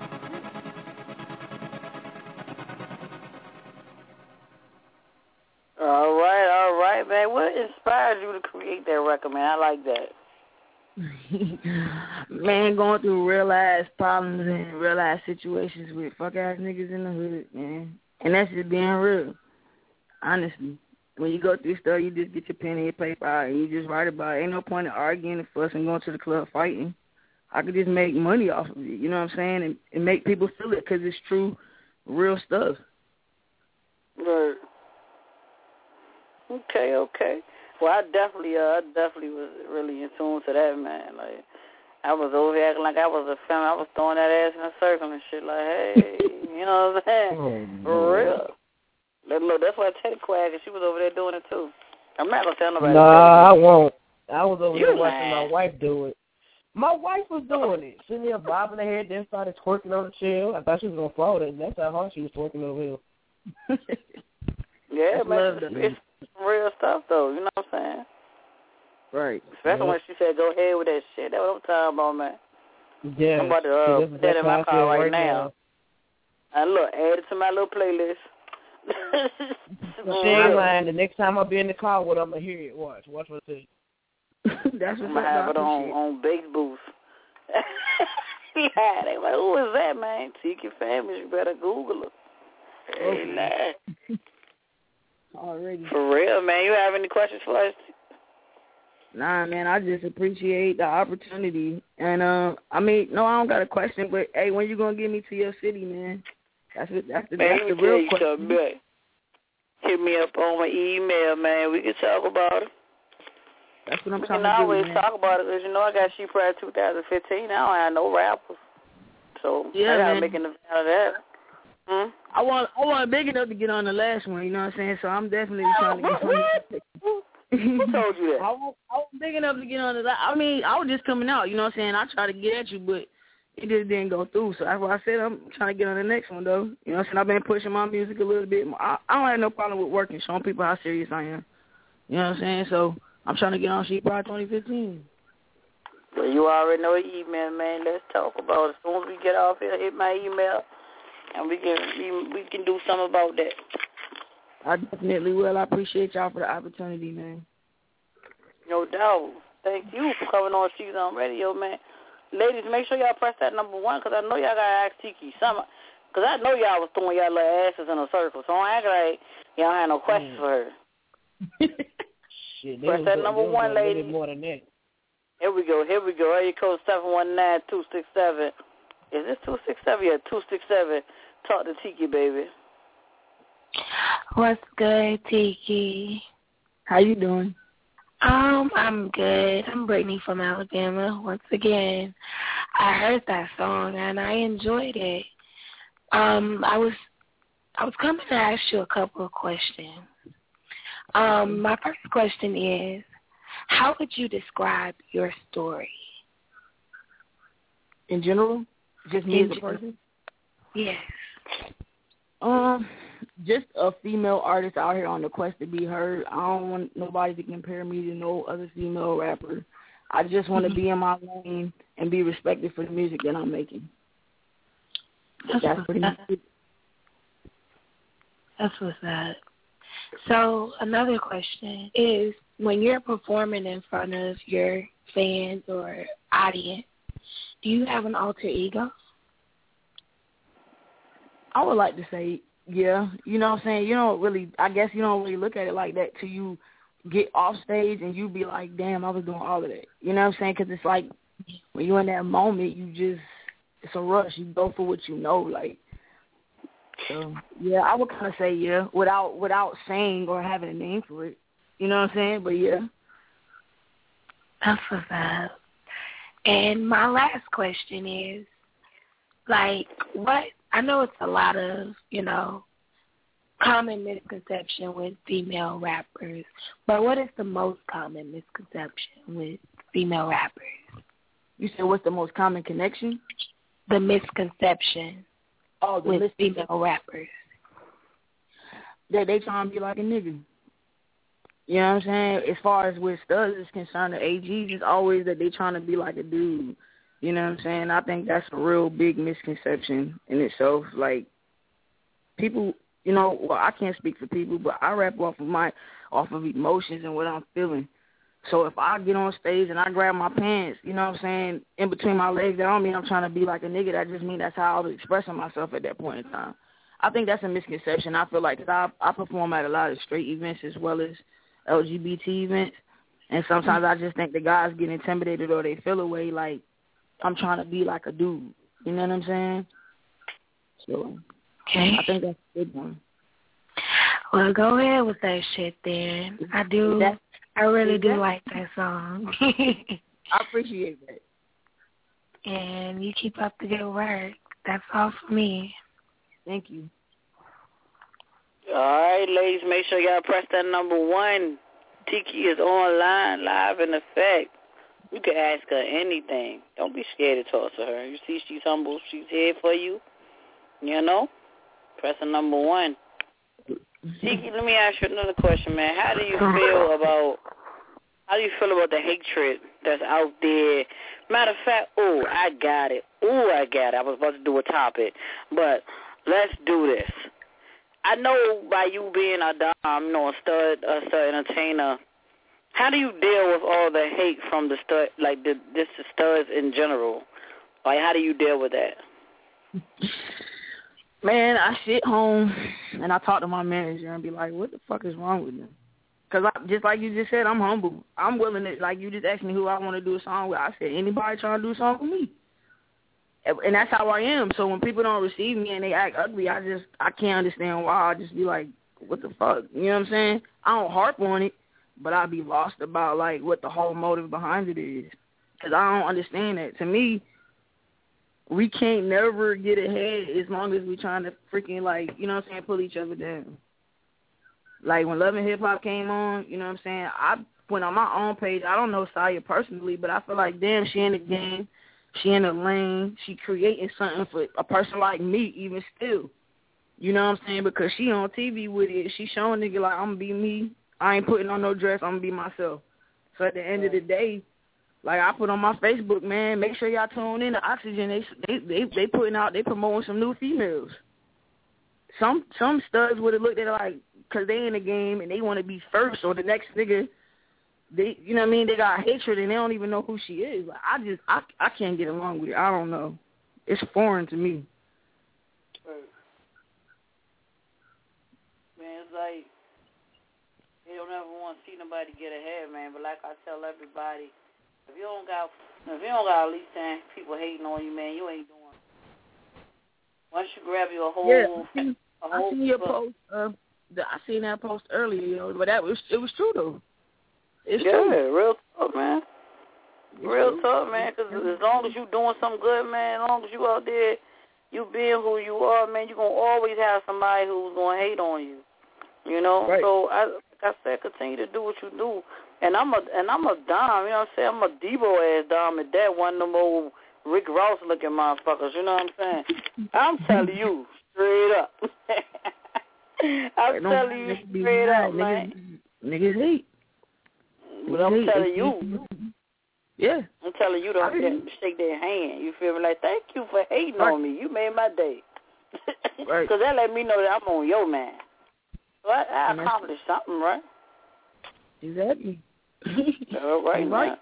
[SPEAKER 3] All right, man. What inspired you to create that record, man? I like that.
[SPEAKER 5] Man, going through real ass problems and real ass situations with fuck ass niggas in the hood, man. And that's just being real. Honestly. When you go through stuff, you just get your pen and your paper out and you just write about it. Ain't no point in arguing and fussing, going to the club fighting. I could just make money off of it, you know what I'm saying? And make people feel it because it's true, real stuff.
[SPEAKER 3] Right. Okay. Well, I definitely was really in tune to that, man. Like, I was over here acting like I was a fan. I was throwing that ass in a circle and shit. Like, hey, you know what I'm saying? For real. Look, that's why Teddy Quag, and she was over there doing it too. I'm not gonna tell nobody.
[SPEAKER 4] Nah, I won't. I was over there
[SPEAKER 3] You
[SPEAKER 4] watching
[SPEAKER 3] lying.
[SPEAKER 4] my wife do it. My wife was doing it. Sitting there bobbing her head, then started twerking on the chair. I thought she was gonna fall. That's how hard she was twerking over here.
[SPEAKER 3] Yeah, man,
[SPEAKER 5] that.
[SPEAKER 3] it's real stuff though. You know what I'm saying?
[SPEAKER 5] Right.
[SPEAKER 3] Especially when she said, "Go ahead with that shit." That's what I'm talking about, man.
[SPEAKER 4] Yeah.
[SPEAKER 3] I'm about to put that in my car right now. And look, add it to my little playlist.
[SPEAKER 4] She ain't lying. The next time I'll be in the car with her, I'm going to hear it. Watch what I say.
[SPEAKER 5] That's what
[SPEAKER 3] I'm going to have it on bass boost. Yeah, they like, who is that, man? Tiki Family, you better Google it. Hey, lad.
[SPEAKER 5] Already.
[SPEAKER 3] For real, man. You have any questions for us?
[SPEAKER 5] Nah, man, I just appreciate the opportunity. And, I mean, no, I don't got a question, but, hey, when you going to get me to your city, man? That's the real question.
[SPEAKER 3] Man. Hit me up on my email, man. We can talk about it.
[SPEAKER 5] That's what I'm
[SPEAKER 3] we
[SPEAKER 5] trying
[SPEAKER 3] can
[SPEAKER 5] to do,
[SPEAKER 3] always
[SPEAKER 5] man.
[SPEAKER 3] talk about it because, you know, I got Sheep Pride 2015. I don't have no rappers. So
[SPEAKER 5] yeah,
[SPEAKER 3] I got to
[SPEAKER 5] man.
[SPEAKER 3] make an event out of that.
[SPEAKER 5] I want big enough to get on the last one, you know what I'm saying? So I'm definitely trying to get on the
[SPEAKER 3] Who told you that?
[SPEAKER 5] I was big enough to get on the last. I mean, I was just coming out, you know what I'm saying? I tried to get at you, but it just didn't go through. So that's why I said I'm trying to get on the next one, though. You know what I'm saying? I've been pushing my music a little bit more. I don't have no problem with working, showing people how serious I am. You know what I'm saying? So I'm trying to get on Sheep Pride 2015.
[SPEAKER 3] Well, you already know the email, man. Let's talk about it. As soon as we get off here, hit my email, and we can do something about that.
[SPEAKER 5] I definitely will. I appreciate y'all for the opportunity, man.
[SPEAKER 3] No doubt. Thank you for coming on She's on Radio, man. Ladies, make sure y'all press that number 1 because I know y'all got to ask Tiki something. Because I know y'all was throwing y'all little asses in a circle. So don't act like y'all had no questions for her.
[SPEAKER 4] Shit,
[SPEAKER 3] press that number 1, ladies.
[SPEAKER 4] More than that.
[SPEAKER 3] Here we go. Area code 719-267. Is this 267? Yeah, 267. Talk to Tiki, baby.
[SPEAKER 6] What's good, Tiki?
[SPEAKER 5] How you doing?
[SPEAKER 6] I'm good. I'm Brittany from Alabama. Once again, I heard that song and I enjoyed it. I was coming to ask you a couple of questions. My first question is, how would you describe your story?
[SPEAKER 5] In general? Just me as a person?
[SPEAKER 6] Yes.
[SPEAKER 5] Just a female artist out here on the quest to be heard. I don't want nobody to compare me to no other female rapper. I just want to be in my lane and be respected for the music that I'm making. That's pretty much it.
[SPEAKER 6] That's what's up. So another question is, when you're performing in front of your fans or audience, do you have an alter ego?
[SPEAKER 5] I would like to say, yeah. You know what I'm saying? I guess you don't really look at it like that till you get off stage and you be like, damn, I was doing all of that. You know what I'm saying? Because it's like when you're in that moment, it's a rush. You go for what you know, like. So, yeah, I would kind of say yeah without saying or having a name for it. You know what I'm saying? But, yeah.
[SPEAKER 6] That's what's up. And my last question is, like, I know it's a lot of, common misconception with female rappers, but what is the most common misconception with female rappers?
[SPEAKER 5] You said what's the most common connection?
[SPEAKER 6] The misconception with female rappers.
[SPEAKER 5] that they trying to be like a nigga. You know what I'm saying? As far as with studs is concerned, the AGs is always that they trying to be like a dude. You know what I'm saying? I think that's a real big misconception in itself. Like, people, you know, well, I can't speak for people, but I rap off of emotions and what I'm feeling. So if I get on stage and I grab my pants, you know what I'm saying, in between my legs, that don't mean I'm trying to be like a nigga. That just means that's how I was expressing myself at that point in time. I think that's a misconception. I feel like, because I perform at a lot of straight events as well as LGBT events, and sometimes I just think the guys get intimidated or they feel away like I'm trying to be like a dude. You know what I'm saying? So
[SPEAKER 6] Okay.
[SPEAKER 5] I think that's a good one.
[SPEAKER 6] Well, go ahead with that shit then. I really do like that song.
[SPEAKER 5] I appreciate that.
[SPEAKER 6] And you keep up the good work. That's all for me.
[SPEAKER 5] Thank you.
[SPEAKER 3] All right, ladies, make sure y'all press that number 1. Tiki is online, live in effect. You can ask her anything. Don't be scared to talk to her. You see she's humble. She's here for you. You know? Press the number 1. Tiki, let me ask you another question, man. How do you feel about the hatred that's out there? Matter of fact, I got it. I was about to do a topic, but let's do this. I know by you being a stud entertainer, how do you deal with all the hate from the stud, like the studs in general? Like, how do you deal with that?
[SPEAKER 5] Man, I sit home and I talk to my manager and be like, what the fuck is wrong with them? Because just like you just said, I'm humble. I'm willing to, like you just asked me who I want to do a song with. I said, anybody trying to do a song with me. And that's how I am. So when people don't receive me and they act ugly, I can't understand why. I just be like, what the fuck? You know what I'm saying? I don't harp on it, but I be lost about, like, what the whole motive behind it is. Because I don't understand that. To me, we can't never get ahead as long as we trying to freaking, like, you know what I'm saying, pull each other down. Like, when Love and Hip Hop came on, you know what I'm saying, I went on my own page. I don't know Saya personally, but I feel like, damn, she in the game. She in the lane. She creating something for a person like me, even still. You know what I'm saying? Because she on TV with it. She showing nigga like, I'm going to be me. I ain't putting on no dress. I'm going to be myself. So at the end of the day, like I put on my Facebook, man, make sure y'all tune in to Oxygen. They putting out, they promoting some new females. Some studs would have looked at it like, because they in the game and they want to be first or the next nigga. They, you know what I mean? They got hatred and they don't even know who she is. Like, I can't get along with it. I don't know. It's foreign to me.
[SPEAKER 3] Man, it's like they don't ever want to see nobody get ahead, man. But like I tell everybody, if you don't got at least 10 people hating on you, man, you ain't doing. Once you grab your whole,
[SPEAKER 5] I seen your post. I seen that post earlier, you know, but it was true though. It's true.
[SPEAKER 3] Real talk, man. Real talk, man, because as long as you doing something good, man, as long as you out there, you being who you are, man, you're going to always have somebody who's going to hate on you, you know?
[SPEAKER 5] Right.
[SPEAKER 3] So, like I said, continue to do what you do. And I'm a dime, you know what I'm saying? I'm a Debo-ass dime at that, one of them old Rick Ross-looking motherfuckers, you know what I'm saying? I'm telling you, straight up. I'm telling you straight up, man.
[SPEAKER 5] Niggas hate.
[SPEAKER 3] But I'm telling you.
[SPEAKER 5] Yeah.
[SPEAKER 3] I'm telling you to shake their hand. You feel me? Like, thank you for hating on me. You made my day.
[SPEAKER 5] Right.
[SPEAKER 3] Because that let me know that I'm on your man. So I accomplished something, right?
[SPEAKER 5] Exactly.
[SPEAKER 3] All right, now.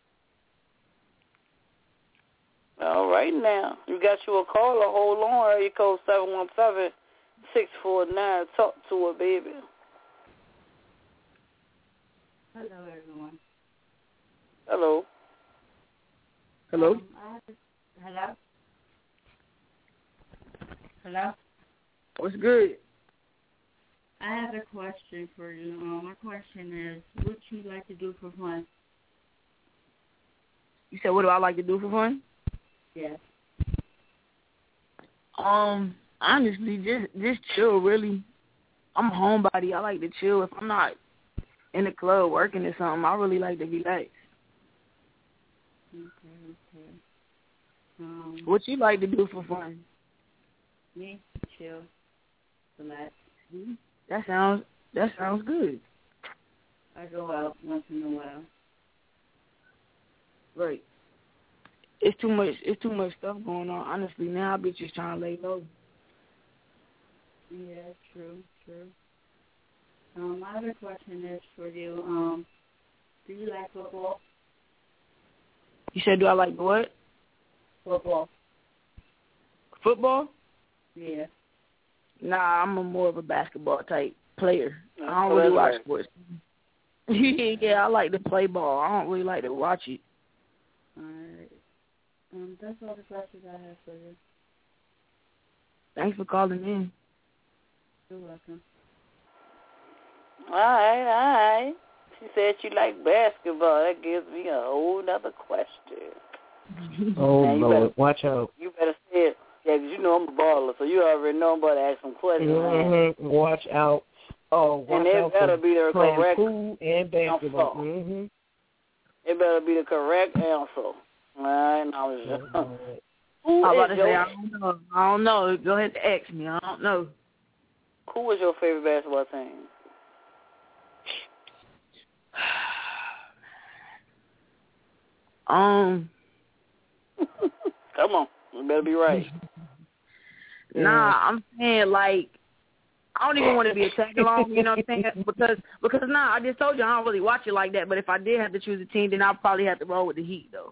[SPEAKER 3] All right, now. You got you a caller. Hold on. Area code 717-649. Talk to her, baby.
[SPEAKER 7] Hello, everyone.
[SPEAKER 3] Hello.
[SPEAKER 5] Hello?
[SPEAKER 7] Hello? Hello?
[SPEAKER 5] What's good?
[SPEAKER 7] I have a question for you. My question is, what you like to do for fun?
[SPEAKER 5] You said, what do I like to do for fun?
[SPEAKER 7] Yes.
[SPEAKER 5] Honestly, just chill, really. I'm a homebody. I like to chill. If I'm not in the club working or something, I really like to relax.
[SPEAKER 7] Okay.
[SPEAKER 5] What you like to do for fun?
[SPEAKER 7] Me? Chill. Relax.
[SPEAKER 5] That sounds good.
[SPEAKER 7] I go out once in a while.
[SPEAKER 5] Right. It's too much stuff going on. Honestly, now I'll be just trying to lay low.
[SPEAKER 7] Yeah, true. My other question is for you. Do you like football?
[SPEAKER 5] You said, do I like what?
[SPEAKER 7] Football.
[SPEAKER 5] Football?
[SPEAKER 7] Yeah.
[SPEAKER 5] Nah, I'm more of a basketball type player. I don't really watch sports. Yeah, I like to play ball. I don't really like to watch it.
[SPEAKER 7] All right. That's all the questions I have for you.
[SPEAKER 5] Thanks for calling in.
[SPEAKER 7] You're welcome.
[SPEAKER 3] All right. She said she like basketball. That gives me a whole nother question.
[SPEAKER 4] Oh,
[SPEAKER 3] man,
[SPEAKER 4] Lord, watch out.
[SPEAKER 3] You better say it. Yeah, because you know I'm a baller, so you already know I'm about to ask some questions.
[SPEAKER 4] Mm-hmm. Watch out. Oh, watch
[SPEAKER 3] and it
[SPEAKER 4] out
[SPEAKER 3] better be the correct
[SPEAKER 4] pool and basketball.
[SPEAKER 3] answer.
[SPEAKER 4] Mm-hmm.
[SPEAKER 3] It better be the correct answer. All right, now it's just...
[SPEAKER 5] I'm about to say, I don't know. Go ahead and ask me. I don't know.
[SPEAKER 3] Who was your favorite basketball team? Come on. You better be right.
[SPEAKER 5] Nah, I'm saying, like, I don't even want to be a tag along, you know what I'm saying? Because I just told you I don't really watch it like that, but if I did have to choose a team, then I'll probably have to roll with the Heat, though.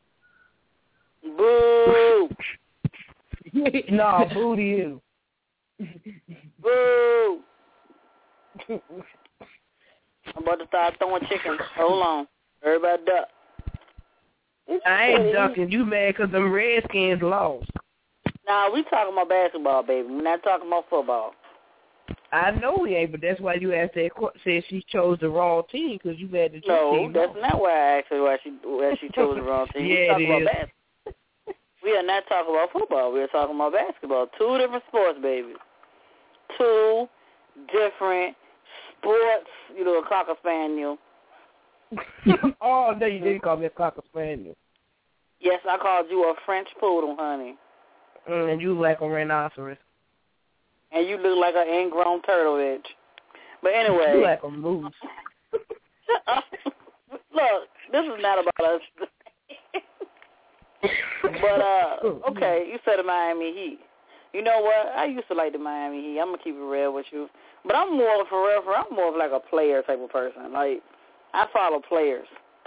[SPEAKER 3] Boo!
[SPEAKER 4] No, boo to you.
[SPEAKER 3] Boo! I'm about to start throwing chickens. Hold on. Everybody duck.
[SPEAKER 4] I ain't ducking. You mad because them Redskins lost.
[SPEAKER 3] Nah, we talking about basketball, baby. We're not talking about football.
[SPEAKER 4] I know we ain't, but that's why you asked that. Said she chose the wrong team because you mad that your team
[SPEAKER 3] that's not why I asked her why she chose the wrong team.
[SPEAKER 4] Yeah,
[SPEAKER 3] we talking about basketball. We are not talking about football. We are talking about basketball. Two different sports, baby. Two different sports. You know, a Cocker Spaniel.
[SPEAKER 4] Oh, no, you didn't call me a Cocker Spaniel.
[SPEAKER 3] Yes, I called you a French poodle, honey.
[SPEAKER 4] And you like a rhinoceros.
[SPEAKER 3] And you look like an ingrown turtle edge. But anyway.
[SPEAKER 4] You like a moose.
[SPEAKER 3] Look, this is not about us. But, okay, you said the Miami Heat. You know what? I used to like the Miami Heat. I'm going to keep it real with you. But I'm more of like a player type of person. Like, I follow players.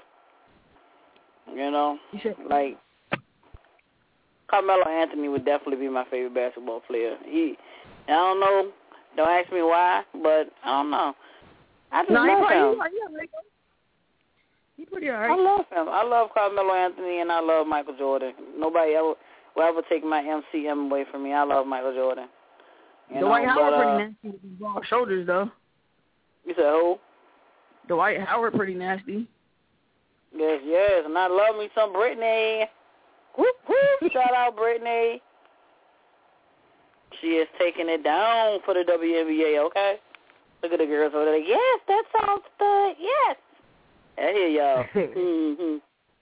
[SPEAKER 3] You know? Like, Carmelo Anthony would definitely be my favorite basketball player. I don't know. Don't ask me why, but I don't know. I just love him.
[SPEAKER 5] He's pretty all right.
[SPEAKER 3] I love him. I love Carmelo Anthony, and I love Michael Jordan. Nobody will ever take my MCM away from me. I love Michael Jordan.
[SPEAKER 5] Dwight Howard pretty nasty with his broad shoulders, though.
[SPEAKER 3] You said who?
[SPEAKER 5] Dwight Howard pretty nasty.
[SPEAKER 3] Yes, and I love me some Brittany. Whoop, whoop. Shout out Brittany. She is taking it down for the WNBA, okay? Look at the girls over there. Yes, that sounds good. Yes. I hear y'all. Mm-hmm.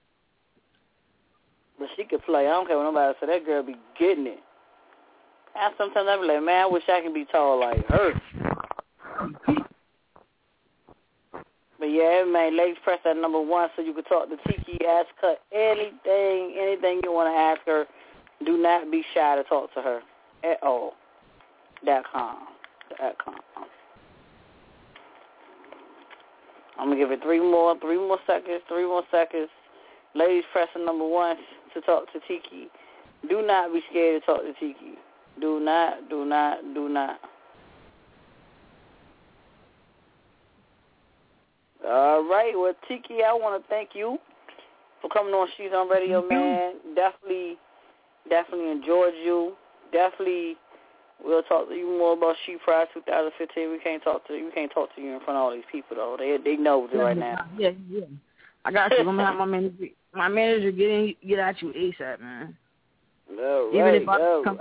[SPEAKER 3] But she could play. I don't care what nobody say. That girl be getting it. And sometimes I be like, man, I wish I could be tall like her. But yeah, man, ladies, press that number 1 so you can talk to Tiki. Ask her anything you want to ask her. Do not be shy to talk to her at all. .com. I'm going to give it 3 more seconds. Ladies, press the number 1 to talk to Tiki. Do not be scared to talk to Tiki. Do not. All right. Well, Tiki, I want to thank you for coming on She's on Radio, man. Definitely enjoyed you. Definitely we'll talk to you more about She Pride 2015. We can't talk to you in front of all these people, though. They know it right now.
[SPEAKER 5] Yeah. I got you. I'm going to have my manager get at you ASAP, man. Even if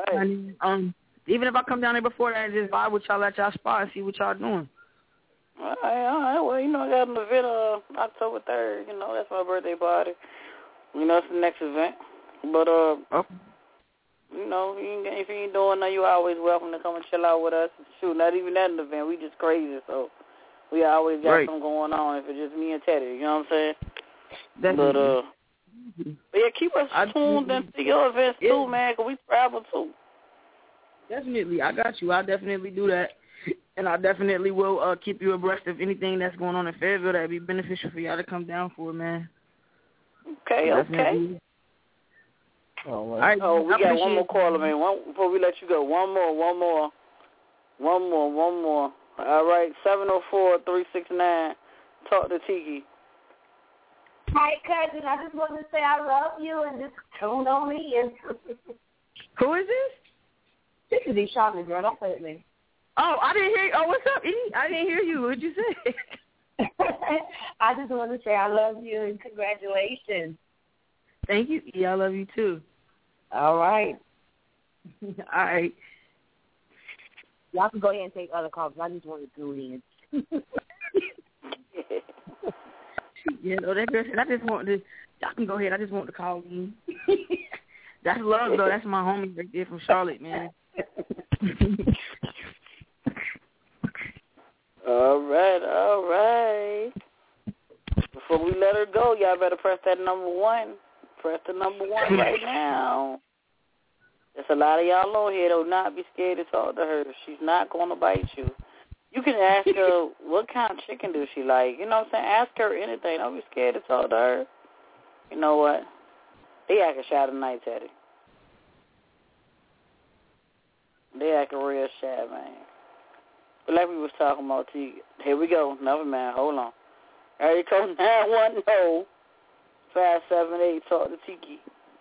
[SPEAKER 5] I come down there before that, just vibe with y'all at y'all spot and see what y'all doing.
[SPEAKER 3] All right. Well, I got an event October 3rd. That's my birthday party. It's the next event. But, You know, if you ain't doing nothing, you always welcome to come and chill out with us. Shoot, not even at an event. We just crazy, so we always got something going on if it's just me and Teddy. You know what I'm saying?
[SPEAKER 5] Definitely.
[SPEAKER 3] But yeah, keep us tuned into your events too, man, because we travel too.
[SPEAKER 5] Definitely. I got you. I'll definitely do that. And I definitely will keep you abreast of anything that's going on in Fayetteville that would be beneficial for y'all to come down for, man.
[SPEAKER 3] Okay, definitely. Okay.
[SPEAKER 4] All
[SPEAKER 3] right. Oh, we got one more caller, man. Before we let you go, one more. All right, 704-369. Talk to Tiki.
[SPEAKER 8] Hi, cousin. I just want to say I love you and just tune on me. And
[SPEAKER 5] who is this?
[SPEAKER 8] This is Deshauna, girl. Don't play with me.
[SPEAKER 5] Oh, I didn't hear. Oh, what's up, E? I didn't hear you. What'd you say?
[SPEAKER 8] I just want to say I love you and congratulations.
[SPEAKER 5] Thank you, E. I love you too.
[SPEAKER 8] All right.
[SPEAKER 5] All right.
[SPEAKER 8] Y'all can go ahead and take other calls. I just want to tune in.
[SPEAKER 5] Yeah, no, that girl said, I just want to, y'all can go ahead. I just want to call in. That's love, though. That's my homie right there from Charlotte, man.
[SPEAKER 3] All right. Before we let her go, y'all better press that number 1. Press the number 1 right now. There's a lot of y'all on here that will not be scared to talk to her. She's not going to bite you. You can ask her what kind of chicken does she like. You know what I'm saying? Ask her anything. Don't be scared to talk to her. You know what? They acting shy tonight, Teddy. They acting real shy, man. But like we was talking about, here we go. Never mind. Hold on. Area code 910-578. Talk to Tiki.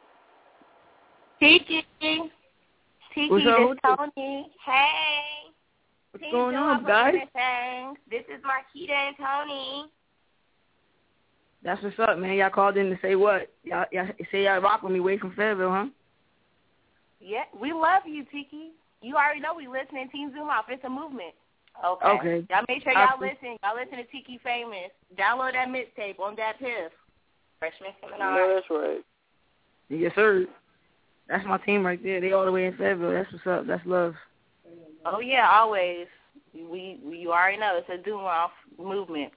[SPEAKER 8] Tiki, this is Tony. Hey.
[SPEAKER 5] What's going on, guys?
[SPEAKER 8] This is Marquita and Tony.
[SPEAKER 5] That's what's up, man. Y'all called in to say what? Y'all say y'all rock with me way from Fayetteville, huh?
[SPEAKER 8] Yeah, we love you, Tiki. You already know we listening. Team Zoom Off. It's a movement.
[SPEAKER 5] Okay.
[SPEAKER 8] Y'all make sure y'all listen. Y'all listen to Tiki Famous. Download that mixtape on that Piff. Freshman Seminar.
[SPEAKER 3] Yeah, that's right.
[SPEAKER 5] Yes, sir. That's my team right there. They all the way in Fayetteville. That's what's up. That's love.
[SPEAKER 8] Oh, yeah, always. You already know. It's a Zoom Off movement.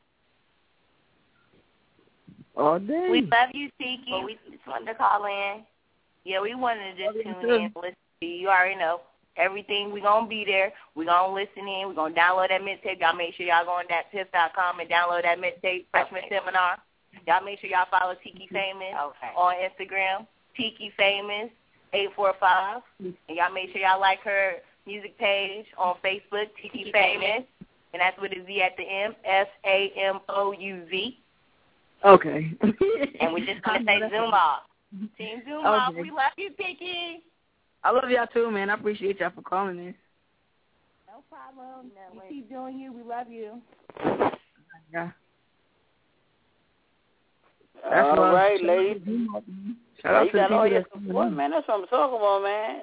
[SPEAKER 5] All day.
[SPEAKER 8] We love you, Tiki. We just wanted to call in. Yeah, we wanted to just tune in and listen to you. You already know. Everything, we going to be there. We going to listen in. We going to download that mixtape. Y'all make sure y'all go on thatpiff.com and download that mixtape, Freshman Seminar. Y'all make sure y'all follow Tiki Famous on Instagram, Tiki Famous 845. And y'all make sure y'all like her music page on Facebook, Tiki Famous. And that's with a Z at the end, SAMOUZ.
[SPEAKER 5] Okay.
[SPEAKER 8] And we just going to say Zoom Off. Team Zoom Off. We love you, Tiki.
[SPEAKER 5] I love y'all too, man. I appreciate y'all for calling in.
[SPEAKER 8] No problem. No, you keep doing you. We love you.
[SPEAKER 5] Yeah.
[SPEAKER 3] All right, ladies.
[SPEAKER 5] Shout out
[SPEAKER 3] you
[SPEAKER 5] to
[SPEAKER 3] got all your
[SPEAKER 5] people
[SPEAKER 3] support, man. That's what I'm talking about, man.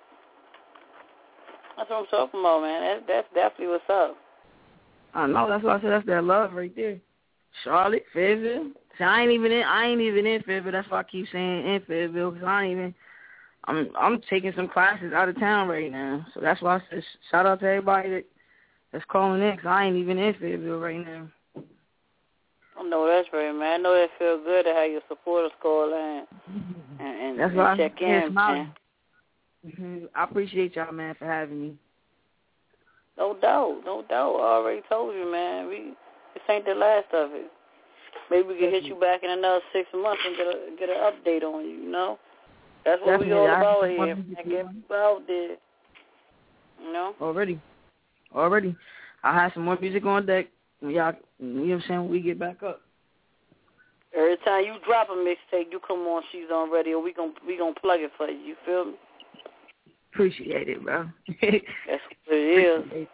[SPEAKER 3] That's what I'm talking about, man. That's definitely what's up. I
[SPEAKER 5] know. That's why I said that's that love right there. Charlotte, Fayetteville. See, I ain't even in Fayetteville. That's why I keep saying in Fayettille, because I'm taking some classes out of town right now. So that's why I said shout out to everybody that's calling in, because I ain't even in Fayettille right now.
[SPEAKER 3] I know that's right, man. I know it feels good to have your supporters call in and
[SPEAKER 5] that's why
[SPEAKER 3] check in, man.
[SPEAKER 5] I appreciate y'all, man, for having me.
[SPEAKER 3] No doubt. I already told you, man. This ain't the last of it. Maybe we can hit you back in another 6 months and get an update on you, you know? That's what we all about here. And get people out there, you know?
[SPEAKER 5] Already. I have some more music on deck. Y'all, you know what I'm saying, when we get back up.
[SPEAKER 3] Every time you drop a mixtape, you come on She's On Radio, we gon' plug it for you. You feel me?
[SPEAKER 5] Appreciate it, bro.
[SPEAKER 3] That's what it is.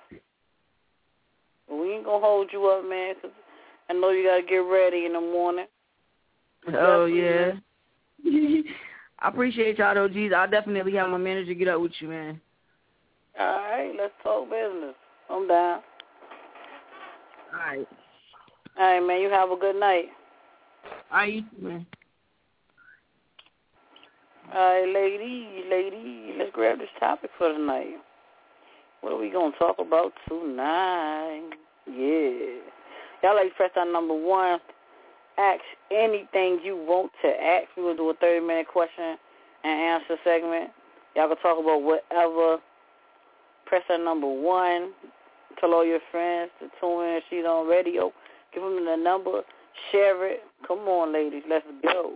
[SPEAKER 3] We ain't gonna hold you up, man, because I know you gotta get ready in the morning.
[SPEAKER 5] Oh, yeah. I appreciate y'all, though, G's. I'll definitely have my manager get up with you, man.
[SPEAKER 3] All right, let's talk business. I'm down.
[SPEAKER 5] All
[SPEAKER 3] right, man, you have a good night.
[SPEAKER 5] All right, you too, man.
[SPEAKER 3] All right, ladies, let's grab this topic for tonight. What are we going to talk about tonight? Yeah. Y'all like press on number 1. Ask anything you want to ask. We're going to do a 30-minute question and answer segment. Y'all can talk about whatever. Press on number 1. Tell all your friends to tune in. She's on radio. Give them the number. Share it. Come on, ladies. Let's go.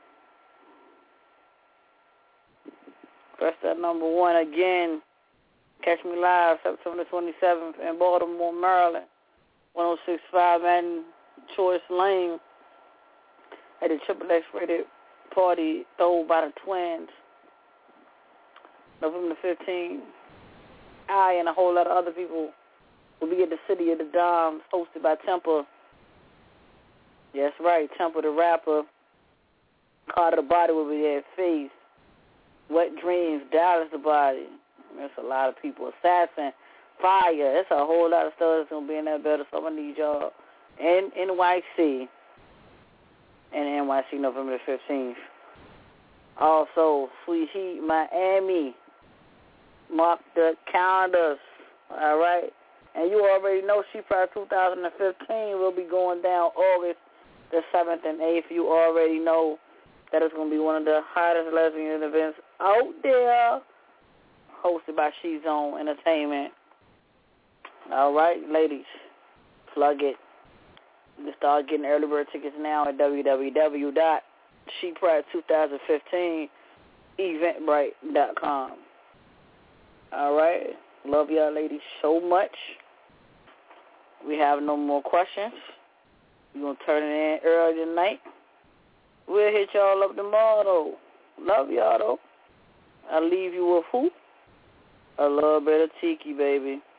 [SPEAKER 3] Press that number 1 again. Catch me live September 27th in Baltimore, Maryland. 1065 Madden Choice Lane at the Triple X rated party thrown by the Twins. November 15th. I and a whole lot of other people will be at the City of the Doms, hosted by Temper. Yes, right, Temper the rapper. Carter the Body will be there. Face. Wet Dreams, Dallas the Body. There's a lot of people. Assassin, Fire. There's a whole lot of stuff that's going to be in that battle, so I need y'all in NYC. And NYC November the 15th. Also, Sweet Heat, Miami. Mark the calendars. All right? And you already know She Pride 2015 will be going down August the 7th and 8th. You already know that it's going to be one of the hottest lesbian events out there, hosted by She Zone Entertainment. All right, ladies, plug it. You can start getting early bird tickets now at www.shepride2015eventbrite.com. All right, love y'all ladies so much. We have no more questions. We're going to turn it in early tonight. We'll hit y'all up tomorrow, though. Love y'all, though. I'll leave you with who? A little bit of Tiki, baby.